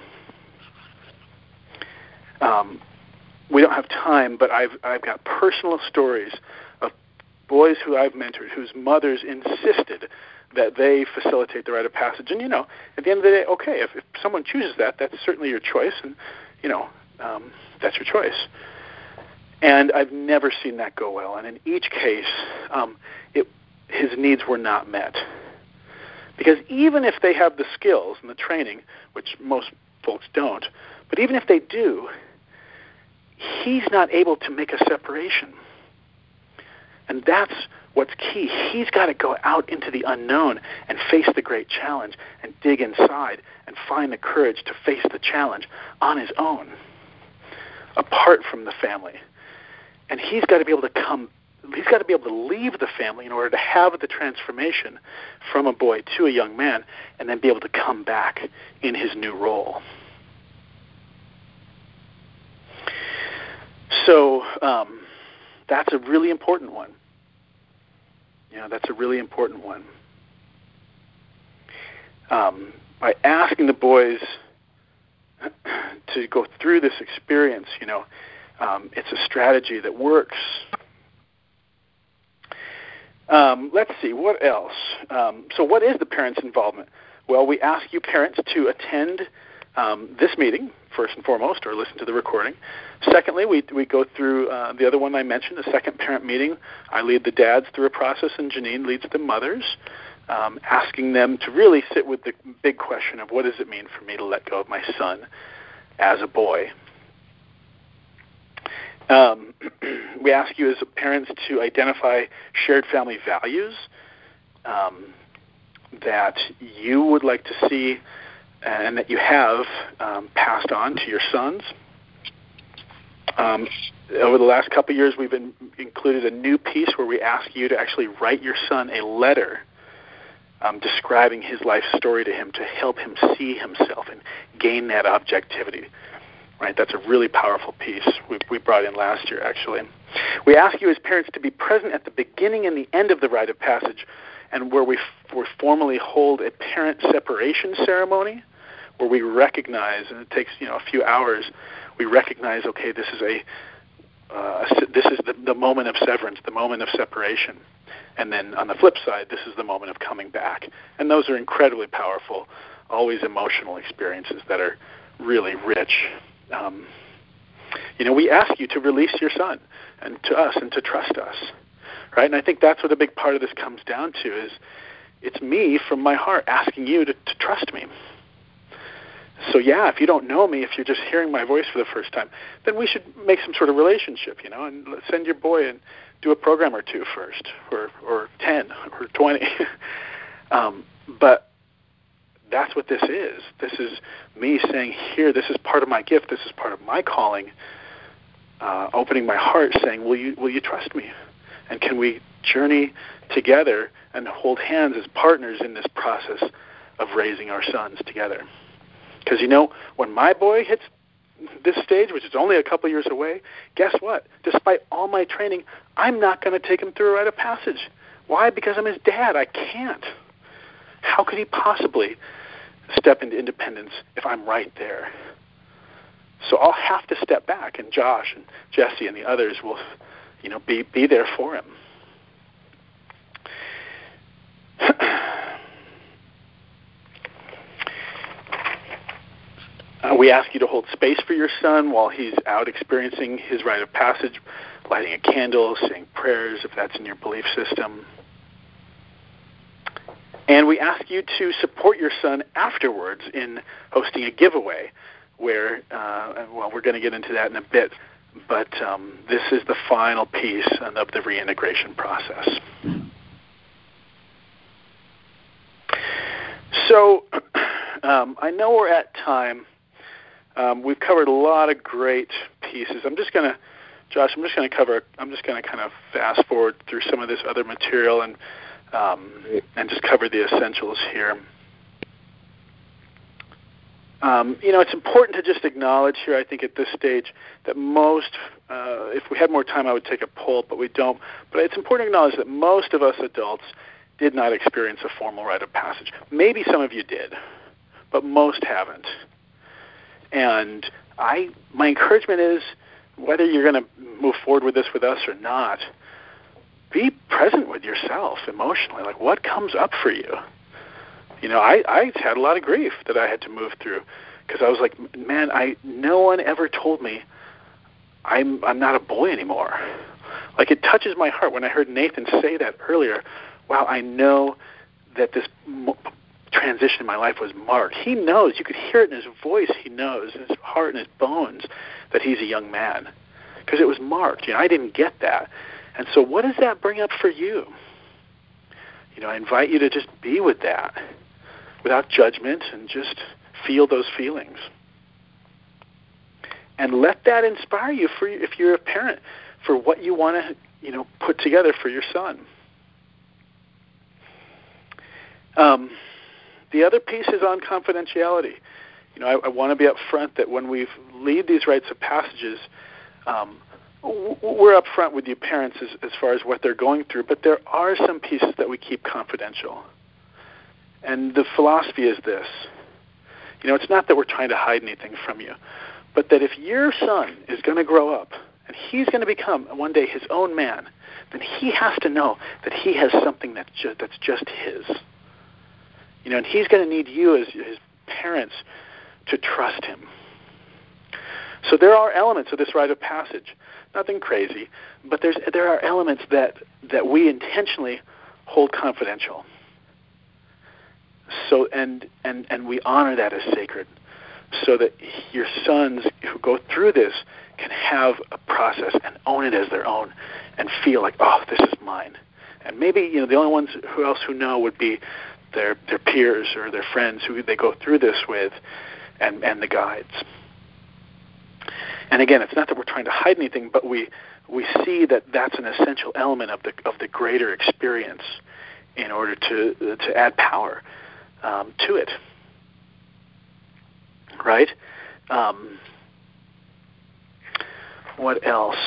Speaker 1: Um, we don't have time, but I've I've got personal stories of boys who I've mentored whose mothers insisted that they facilitate the rite of passage. And, you know, at the end of the day, okay, if, if someone chooses that, that's certainly your choice, and, you know, um, that's your choice. And I've never seen that go well. And in each case, um, it, his needs were not met. Because even if they have the skills and the training, which most folks don't, but even if they do, he's not able to make a separation. And that's what's key. He's got to go out into the unknown and face the great challenge and dig inside and find the courage to face the challenge on his own, apart from the family. And he's got to be able to come, he's got to be able to leave the family in order to have the transformation from a boy to a young man, and then be able to come back in his new role. So um, that's a really important one. You know, that's a really important one. Um, by asking the boys to go through this experience, you know, um, it's a strategy that works. Um, let's see, what else? Um, so what is the parents' involvement? Well, we ask you parents to attend um, this meeting, first and foremost, or listen to the recording. Secondly, we we go through uh, the other one I mentioned, the second parent meeting. I lead the dads through a process, and Janine leads the mothers, um, asking them to really sit with the big question of what does it mean for me to let go of my son as a boy. Um, we ask you as parents to identify shared family values um, that you would like to see and that you have um, passed on to your sons. Um, over the last couple of years, we've been, included a new piece where we ask you to actually write your son a letter um, describing his life story to him to help him see himself and gain that objectivity. Right, that's a really powerful piece we, we brought in last year, actually. We ask you as parents to be present at the beginning and the end of the rite of passage, and where we, f- we formally hold a parent separation ceremony, where we recognize, and it takes you know a few hours, we recognize, okay, this is a uh, this is the, the moment of severance, the moment of separation, and then on the flip side, this is the moment of coming back, and those are incredibly powerful, always emotional experiences that are really rich. Um, you know, we ask you to release your son and to us and to trust us, right? And I think that's what a big part of this comes down to is it's me from my heart asking you to, to trust me. So yeah, if you don't know me, if you're just hearing my voice for the first time, then we should make some sort of relationship, you know, and send your boy and do a program or two first, or or ten, or twenty. um, but that's what this is. This is me saying, here, this is part of my gift. This is part of my calling. Uh, opening my heart, saying, will you will you trust me? And can we journey together and hold hands as partners in this process of raising our sons together? Because, you know, when my boy hits this stage, which is only a couple years away, guess what? Despite all my training, I'm not going to take him through a rite of passage. Why? Because I'm his dad. I can't. How could he possibly step into independence if I'm right there? So I'll have to step back, and Josh and Jesse and the others will, you know, be, be there for him. Uh, we ask you to hold space for your son while he's out experiencing his rite of passage, lighting a candle, saying prayers if that's in your belief system. And we ask you to support your son afterwards in hosting a giveaway where, uh, well, we're going to get into that in a bit, but um, this is the final piece of the reintegration process. So um, I know we're at time. Um, we've covered a lot of great pieces. I'm just going to, Josh, I'm just going to cover, I'm just going to kind of fast forward through some of this other material and um, and just cover the essentials here. Um, you know, it's important to just acknowledge here, I think at this stage, that most, uh, if we had more time, I would take a poll, but we don't. But it's important to acknowledge that most of us adults did not experience a formal rite of passage. Maybe some of you did, but most haven't. And I, my encouragement is, whether you're going to move forward with this with us or not, be present with yourself emotionally. Like, what comes up for you? You know, I, I had a lot of grief that I had to move through because I was like, man, I no one ever told me I'm I'm not a boy anymore. Like, it touches my heart when I heard Nathan say that earlier. Wow, I know that this mo- transition in my life was marked. He knows. You could hear it in his voice. He knows in his heart and his bones that he's a young man because it was marked. You know, I didn't get that. And so what does that bring up for you? You know, I invite you to just be with that without judgment and just feel those feelings. And let that inspire you, for if you're a parent, for what you want to, you know, put together for your son. Um, the other piece is on confidentiality. You know, I, I want to be upfront that when we lead these rites of passages, um, we're upfront with you parents as, as far as what they're going through, but there are some pieces that we keep confidential. And the philosophy is this. You know, it's not that we're trying to hide anything from you, but that if your son is going to grow up and he's going to become one day his own man, then he has to know that he has something that's just, that's just his. You know, and he's going to need you as his parents to trust him. So there are elements of this rite of passage. Nothing crazy, but there's there are elements that, that we intentionally hold confidential. So and, and, and we honor that as sacred, so that your sons who go through this can have a process and own it as their own, and feel like, oh, this is mine. And maybe, you know, the only ones who else who know would be their their peers or their friends who they go through this with, and, and the guides. And again, it's not that we're trying to hide anything, but we we see that that's an essential element of the of the greater experience in order to to add power um, to it. Right? Um, what else?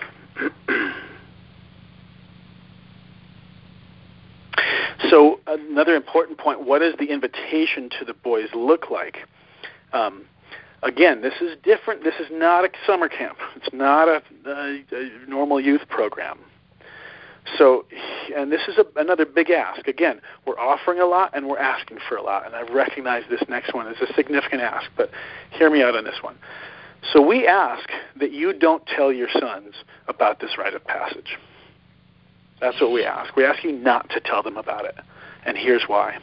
Speaker 1: So another important point: what does the invitation to the boys look like? Um, Again, this is different. This is not a summer camp. It's not a, a, a normal youth program. So, and this is a, another big ask. Again, we're offering a lot and we're asking for a lot. And I recognize this next one is a significant ask, but hear me out on this one. So we ask that you don't tell your sons about this rite of passage. That's what we ask. We ask you not to tell them about it. And here's why.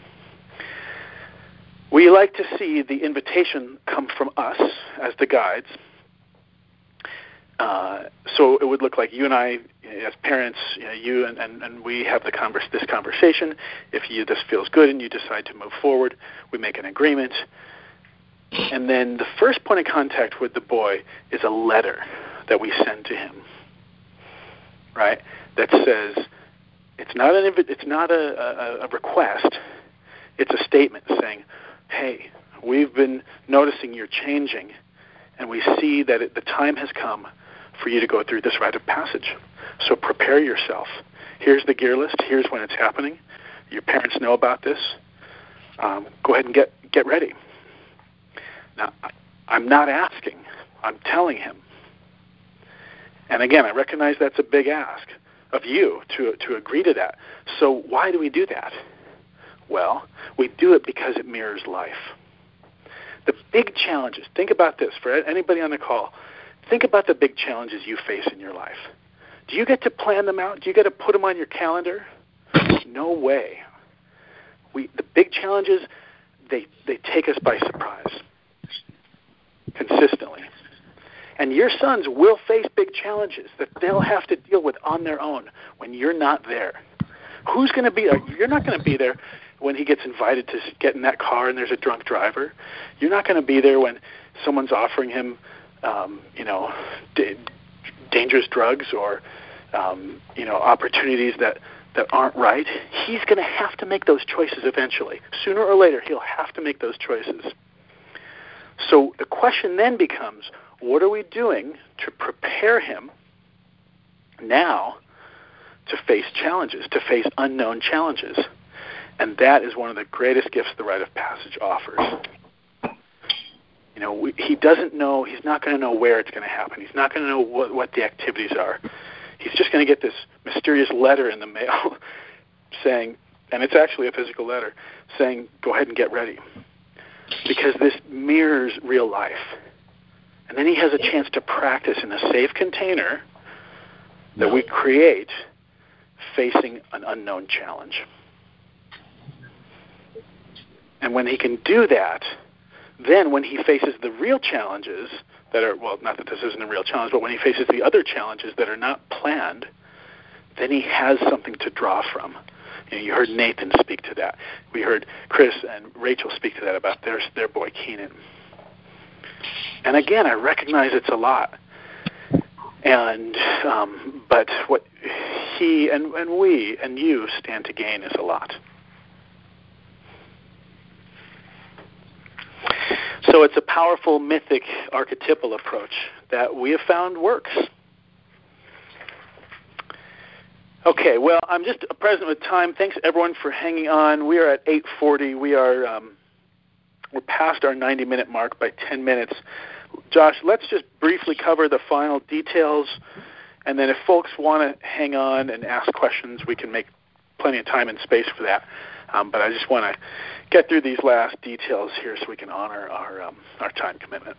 Speaker 1: We like to see the invitation come from us as the guides. Uh, so it would look like you and I, as parents, you, know, you and, and, and we have the converse, this conversation. If you this feels good and you decide to move forward, we make an agreement. And then the first point of contact with the boy is a letter that we send to him, right? That says it's not an invi- it's not a, a, a request. It's a statement saying, hey, we've been noticing you're changing, and we see that it, the time has come for you to go through this rite of passage. So prepare yourself. Here's the gear list. Here's when it's happening. Your parents know about this. Um, go ahead and get, get ready. Now, I'm not asking. I'm telling him. And again, I recognize that's a big ask of you to, to agree to that. So why do we do that? Well, we do it because it mirrors life. The big challenges, think about this, for anybody on the call, think about the big challenges you face in your life. Do you get to plan them out? Do you get to put them on your calendar? No way. We, the big challenges, they, they take us by surprise consistently. And your sons will face big challenges that they'll have to deal with on their own when you're not there. Who's going to be there? You're not going to be there when he gets invited to get in that car and there's a drunk driver. You're not going to be there when someone's offering him, um, you know, d- dangerous drugs or, um, you know, opportunities that, that aren't right. He's going to have to make those choices eventually. Sooner or later, he'll have to make those choices. So the question then becomes, what are we doing to prepare him now to face challenges, to face unknown challenges? And that is one of the greatest gifts the rite of passage offers. You know, we, he doesn't know, he's not going to know where it's going to happen. He's not going to know what, what the activities are. He's just going to get this mysterious letter in the mail saying, and it's actually a physical letter, saying, go ahead and get ready. Because this mirrors real life. And then he has a chance to practice in a safe container that we create facing an unknown challenge. And when he can do that, then when he faces the real challenges that are, well, not that this isn't a real challenge, but when he faces the other challenges that are not planned, then he has something to draw from. You know, you heard Nathan speak to that. We heard Chris and Rachel speak to that about their, their boy Keenan. And again, I recognize it's a lot. And um, but what he and, and we and you stand to gain is a lot. So it's a powerful, mythic, archetypal approach that we have found works. Okay, well, I'm just present with time. Thanks, everyone, for hanging on. We are at eight forty. We are um, we're past our ninety-minute mark by ten minutes. Josh, let's just briefly cover the final details, and then if folks want to hang on and ask questions, we can make plenty of time and space for that. Um, but I just want to get through these last details here so we can honor our um, our time commitment.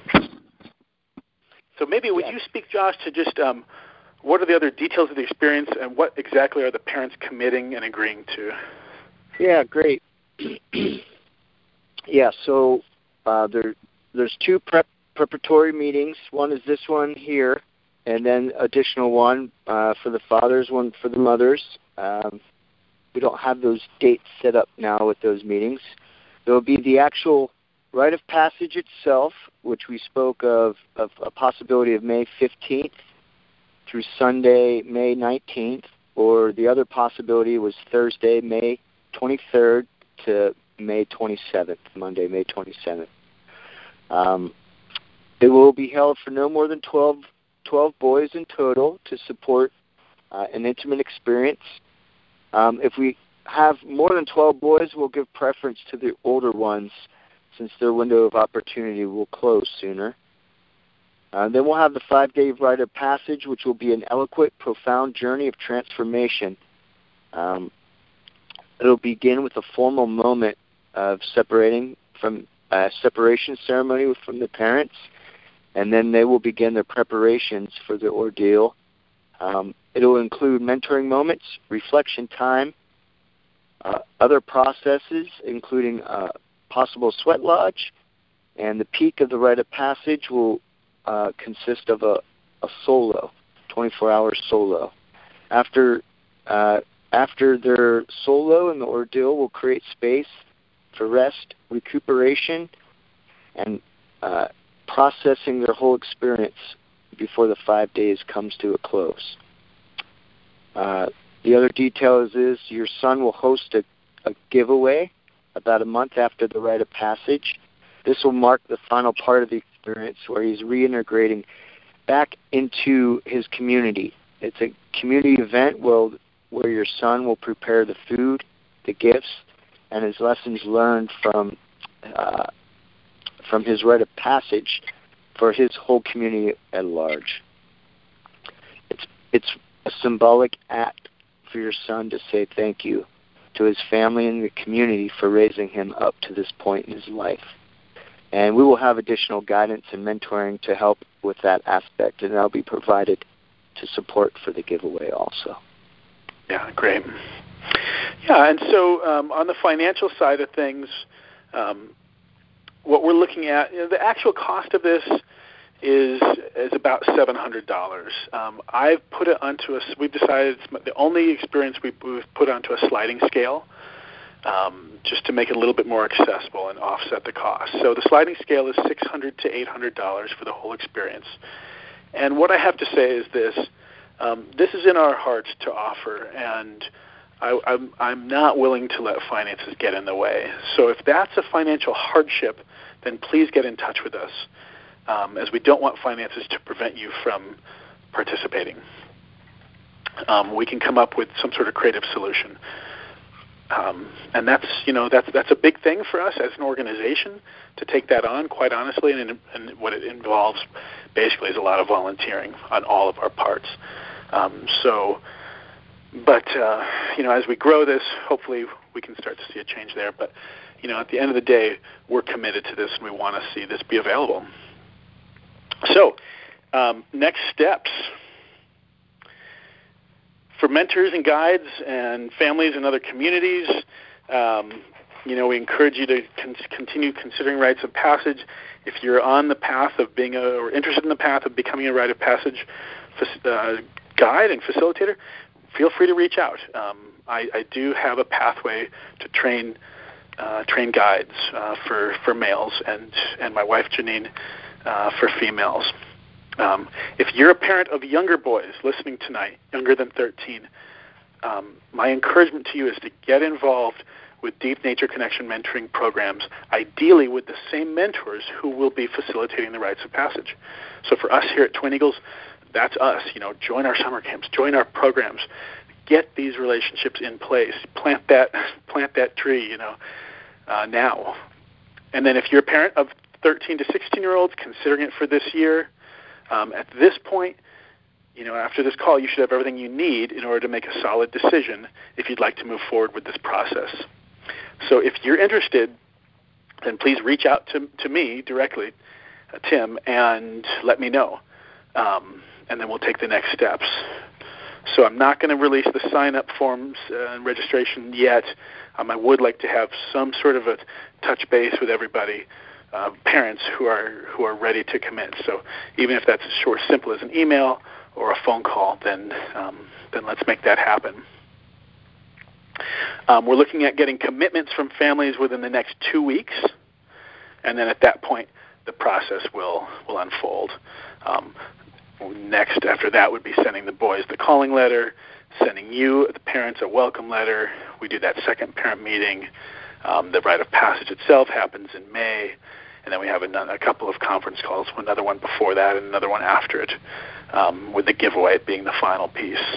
Speaker 1: So maybe would yeah. you speak, Josh, to just um, what are the other details of the experience and what exactly are the parents committing and agreeing to?
Speaker 2: Yeah, great. yeah, so uh, there, there's two prep, preparatory meetings. One is this one here, and then additional one uh, for the fathers, one for the mothers. Um, we don't have those dates set up now with those meetings. There will be the actual rite of passage itself, which we spoke of, of a possibility of May fifteenth through Sunday, May nineteenth, or the other possibility was Thursday, May twenty-third to May twenty-seventh, Monday, May twenty-seventh. Um, it will be held for no more than twelve, twelve boys in total to support uh, an intimate experience. Um, if we have more than twelve boys, we'll give preference to the older ones since their window of opportunity will close sooner. Uh, then we'll have the five-day rite of passage, which will be an eloquent, profound journey of transformation. Um, it'll begin with a formal moment of separating from a separation ceremony from the parents, and then they will begin their preparations for the ordeal. Um, it'll include mentoring moments, reflection time, uh, other processes, including uh, possible sweat lodge, and the peak of the rite of passage will uh, consist of a, a solo, twenty-four hour solo. After uh, after their solo and the ordeal will create space for rest, recuperation, and uh, processing their whole experience before the five days comes to a close. Uh, the other details is your son will host a, a giveaway about a month after the rite of passage. This will mark the final part of the experience where he's reintegrating back into his community. It's a community event where, where your son will prepare the food, the gifts, and his lessons learned from uh, from his rite of passage for his whole community at large. It's it's a symbolic act for your son to say thank you to his family and the community for raising him up to this point in his life. And we will have additional guidance and mentoring to help with that aspect, and that'll be provided to support for the giveaway also.
Speaker 1: Yeah, great. Yeah, and so um, on the financial side of things, um, what we're looking at, you know, the actual cost of this is is about seven hundred dollars. Um, I've put it onto a, we've decided it's the only experience we've, we've put onto a sliding scale, um, just to make it a little bit more accessible and offset the cost. So the sliding scale is six hundred to eight hundred dollars for the whole experience. And what I have to say is this, um, this is in our hearts to offer, and I, I'm, I'm not willing to let finances get in the way. So if that's a financial hardship, then please get in touch with us, um, as we don't want finances to prevent you from participating. Um, we can come up with some sort of creative solution. Um, and that's, you know, that's that's a big thing for us as an organization to take that on, quite honestly, and, and what it involves basically is a lot of volunteering on all of our parts. Um, so, but, uh, you know, as we grow this, hopefully we can start to see a change there. But, you know, at the end of the day, we're committed to this, and we want to see this be available. So, um, next steps. For mentors and guides and families in other communities, um, you know, we encourage you to con- continue considering rites of passage. If you're on the path of being a, or interested in the path of becoming a rite of passage uh, guide and facilitator, feel free to reach out. Um, I, I do have a pathway to train uh, train guides uh, for for males, and and my wife Janine uh, for females. Um, if you're a parent of younger boys listening tonight, younger than thirteen, um, my encouragement to you is to get involved with Deep Nature Connection mentoring programs, ideally with the same mentors who will be facilitating the rites of passage. So for us here at Twin Eagles, that's us. You know, join our summer camps, join our programs, get these relationships in place, plant that plant that tree, you know, uh, now. And then if you're a parent of thirteen to sixteen-year-olds considering it for this year, Um, at this point, you know, after this call, you should have everything you need in order to make a solid decision if you'd like to move forward with this process. So if you're interested, then please reach out to, to me directly, uh, Tim, and let me know, um, and then we'll take the next steps. So I'm not going to release the sign-up forms uh, and registration yet. Um, I would like to have some sort of a touch base with everybody, Uh, parents who are who are ready to commit. So even if that's as short, simple as an email or a phone call, then um, then let's make that happen. Um, we're looking at getting commitments from families within the next two weeks, and then at that point, the process will will unfold. Um, next, after that, would be sending the boys the calling letter, sending you, the parents, a welcome letter. We do that second parent meeting. Um, the rite of passage itself happens in May, and then we have a, a couple of conference calls, another one before that and another one after it, um, with the giveaway being the final piece.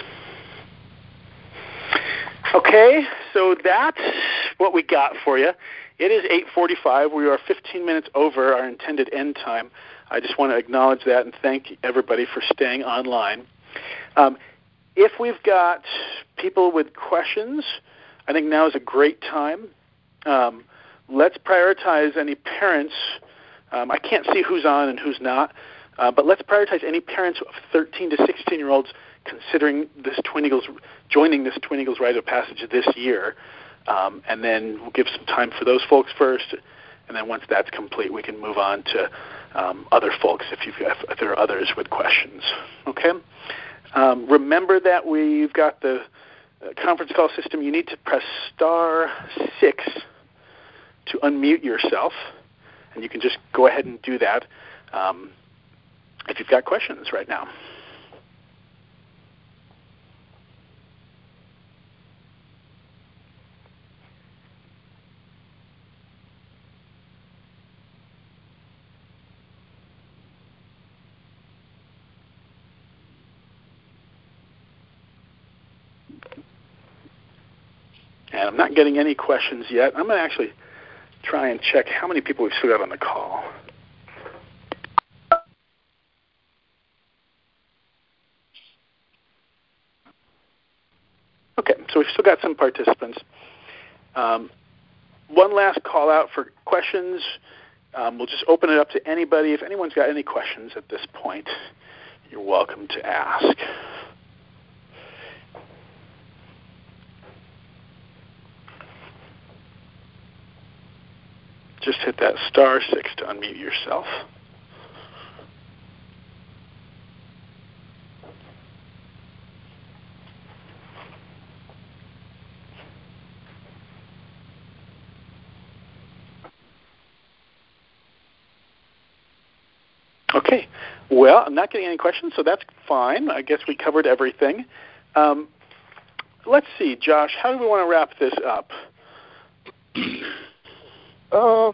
Speaker 1: Okay, so that's what we got for you. It is eight forty-five. We are fifteen minutes over our intended end time. I just want to acknowledge that and thank everybody for staying online. Um, if we've got people with questions, I think now is a great time. Um, let's prioritize any parents. Um, I can't see who's on and who's not, uh, but let's prioritize any parents of thirteen to sixteen-year-olds considering this Twin Eagles, joining this Twin Eagles Rite of Passage this year, um, and then we'll give some time for those folks first, and then once that's complete, we can move on to um, other folks if, you've, if there are others with questions. Okay? Um, remember that we've got the uh, conference call system. You need to press star six to unmute yourself, and you can just go ahead and do that um, if you've got questions right now. I'm not getting any questions yet. I'm going to actually try and check how many people we've still got on the call. Okay, so we've still got some participants. Um, one last call out for questions. Um, we'll just open it up to anybody. If anyone's got any questions at this point, you're welcome to ask. Just hit that star six to unmute yourself. Okay. Well, I'm not getting any questions, so that's fine. I guess we covered everything. Um, let's see, Josh, how do we want to wrap this up?
Speaker 2: Uh,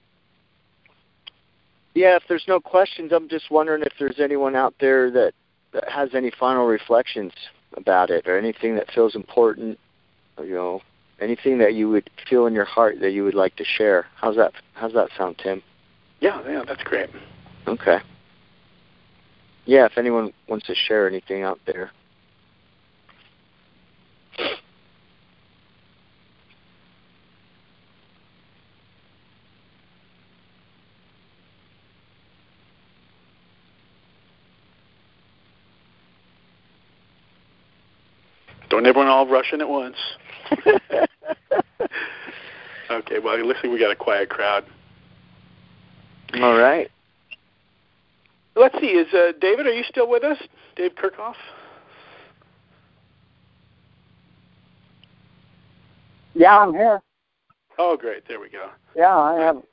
Speaker 2: yeah, if there's no questions, I'm just wondering if there's anyone out there that, that has any final reflections about it or anything that feels important, or, you know, anything that you would feel in your heart that you would like to share. How's that, how's that sound, Tim?
Speaker 1: Yeah, yeah, that's great.
Speaker 2: Okay. Yeah, if anyone wants to share anything out there.
Speaker 1: Don't everyone all rush in at once. Okay, well, it looks like we got a quiet crowd.
Speaker 2: All right.
Speaker 1: Let's see, is uh, David, are you still with us? Dave Kirchhoff?
Speaker 6: Yeah, I'm here.
Speaker 1: Oh, great, there we go.
Speaker 6: Yeah, I have.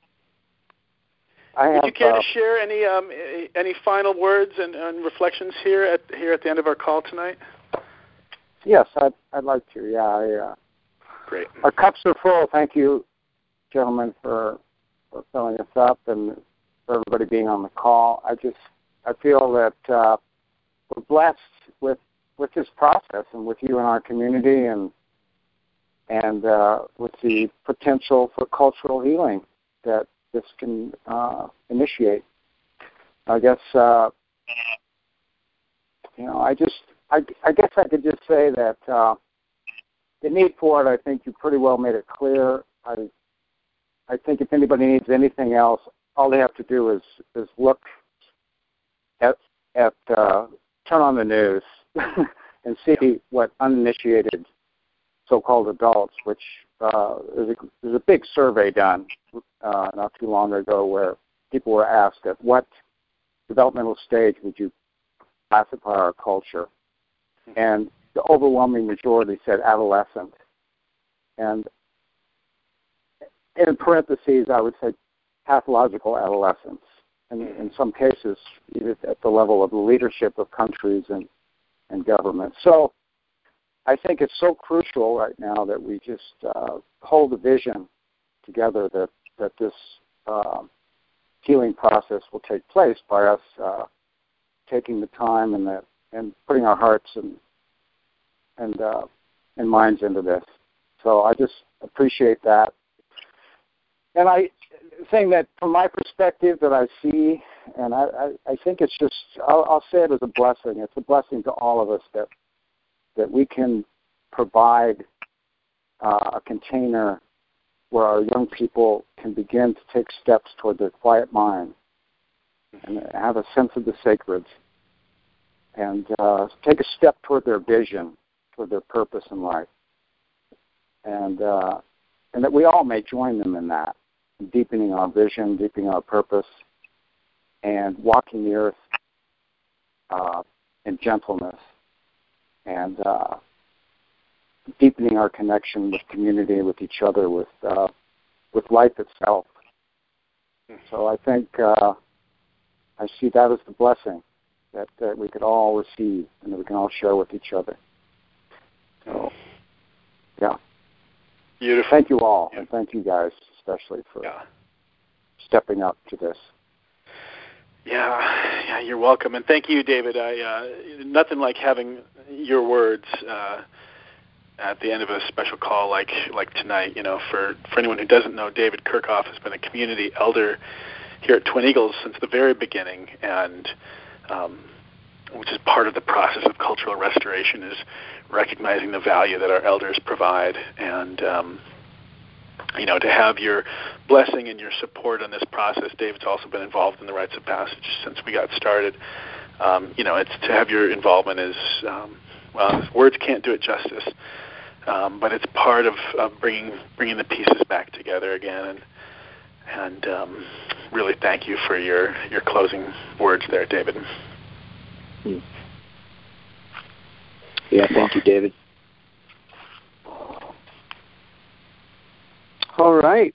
Speaker 6: I have
Speaker 1: Would you care
Speaker 6: uh,
Speaker 1: to share any um, any final words and, and reflections here at here at the end of our call tonight?
Speaker 6: Yes, I'd, I'd like to. Yeah, I, uh,
Speaker 1: great.
Speaker 6: Our cups are full. Thank you, gentlemen, for, for filling us up and for everybody being on the call. I just I feel that uh, we're blessed with with this process and with you in our community and and uh, with the potential for cultural healing that this can uh, initiate. I guess uh, you know I just. I, I guess I could just say that uh, the need for it, I think you pretty well made it clear. I I think if anybody needs anything else, all they have to do is, is look at, at uh, turn on the news and see what uninitiated so-called adults, which uh, there's, a, there's a big survey done uh, not too long ago where people were asked at what developmental stage would you classify our culture? And the overwhelming majority said adolescent. And in parentheses, I would say pathological adolescence. And in some cases, even at the level of the leadership of countries and, and governments. So I think it's so crucial right now that we just uh, hold the vision together that, that this uh, healing process will take place by us uh, taking the time and the and putting our hearts and and uh, and minds into this. So I just appreciate that. And I saying that from my perspective that I see, and I, I, I think it's just, I'll, I'll say it as a blessing. It's a blessing to all of us that that we can provide uh, a container where our young people can begin to take steps toward their quiet mind and have a sense of the sacred, and uh, take a step toward their vision, toward their purpose in life, and uh, and that we all may join them in that, deepening our vision, deepening our purpose, and walking the earth uh, in gentleness, and uh, deepening our connection with community, with each other, with uh, with life itself. So I think uh, I see that as the blessing that, that we could all receive and that we can all share with each other. So, yeah.
Speaker 1: Beautiful.
Speaker 6: Thank you all,
Speaker 1: yeah.
Speaker 6: and thank you guys especially for
Speaker 1: yeah.
Speaker 6: stepping up to this.
Speaker 1: Yeah, yeah, you're welcome, and thank you, David. I uh, nothing like having your words uh, at the end of a special call like like tonight. You know, for, for anyone who doesn't know, David Kirchhoff has been a community elder here at Twin Eagles since the very beginning, and um, which is part of the process of cultural restoration, is recognizing the value that our elders provide. And um, you know, to have your blessing and your support in this process. David's also been involved in the Rites of Passage since we got started. Um, you know, it's to have your involvement is, um, well, words can't do it justice, um, but it's part of, of bringing bringing the pieces back together again. And and um, really, thank you for your your closing words there, David.
Speaker 2: Yeah, thank you, David. All right.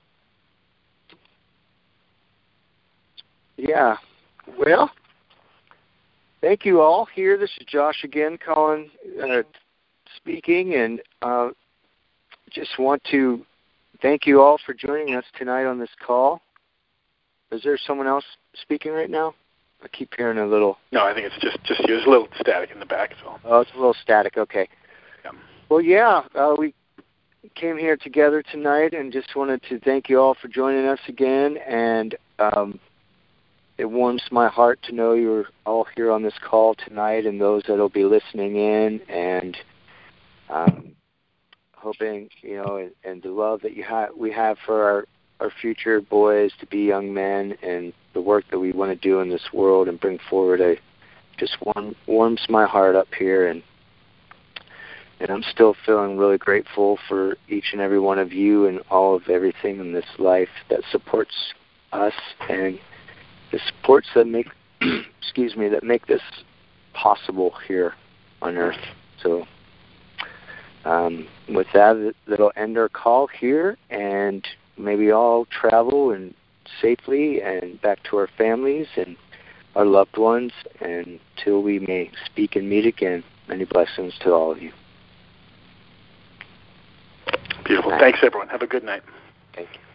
Speaker 2: Yeah. Well, thank you all here. This is Josh again calling, uh, speaking, and uh, just want to thank you all for joining us tonight on this call. Is there someone else speaking right now? I keep hearing a little...
Speaker 1: No, I think it's just, just you. There's a little static in the back. So.
Speaker 2: Oh, it's a little static. Okay.
Speaker 1: Yeah.
Speaker 2: Well, yeah, uh, we came here together tonight and just wanted to thank you all for joining us again. And um, it warms my heart to know you're all here on this call tonight, and those that will be listening in, and um, hoping, you know, and, and the love that you ha- we have for our, our future boys to be young men, and the work that we want to do in this world and bring forward. A just warm, warms my heart up here, and and I'm still feeling really grateful for each and every one of you and all of everything in this life that supports us, and the supports that make excuse me that make this possible here on Earth. So um, with that, that'll end our call here, and may we all travel and safely and back to our families and our loved ones, and till we may speak and meet again. Many blessings to all of you.
Speaker 1: Beautiful. Thanks, everyone. Have a good night.
Speaker 2: Thank you.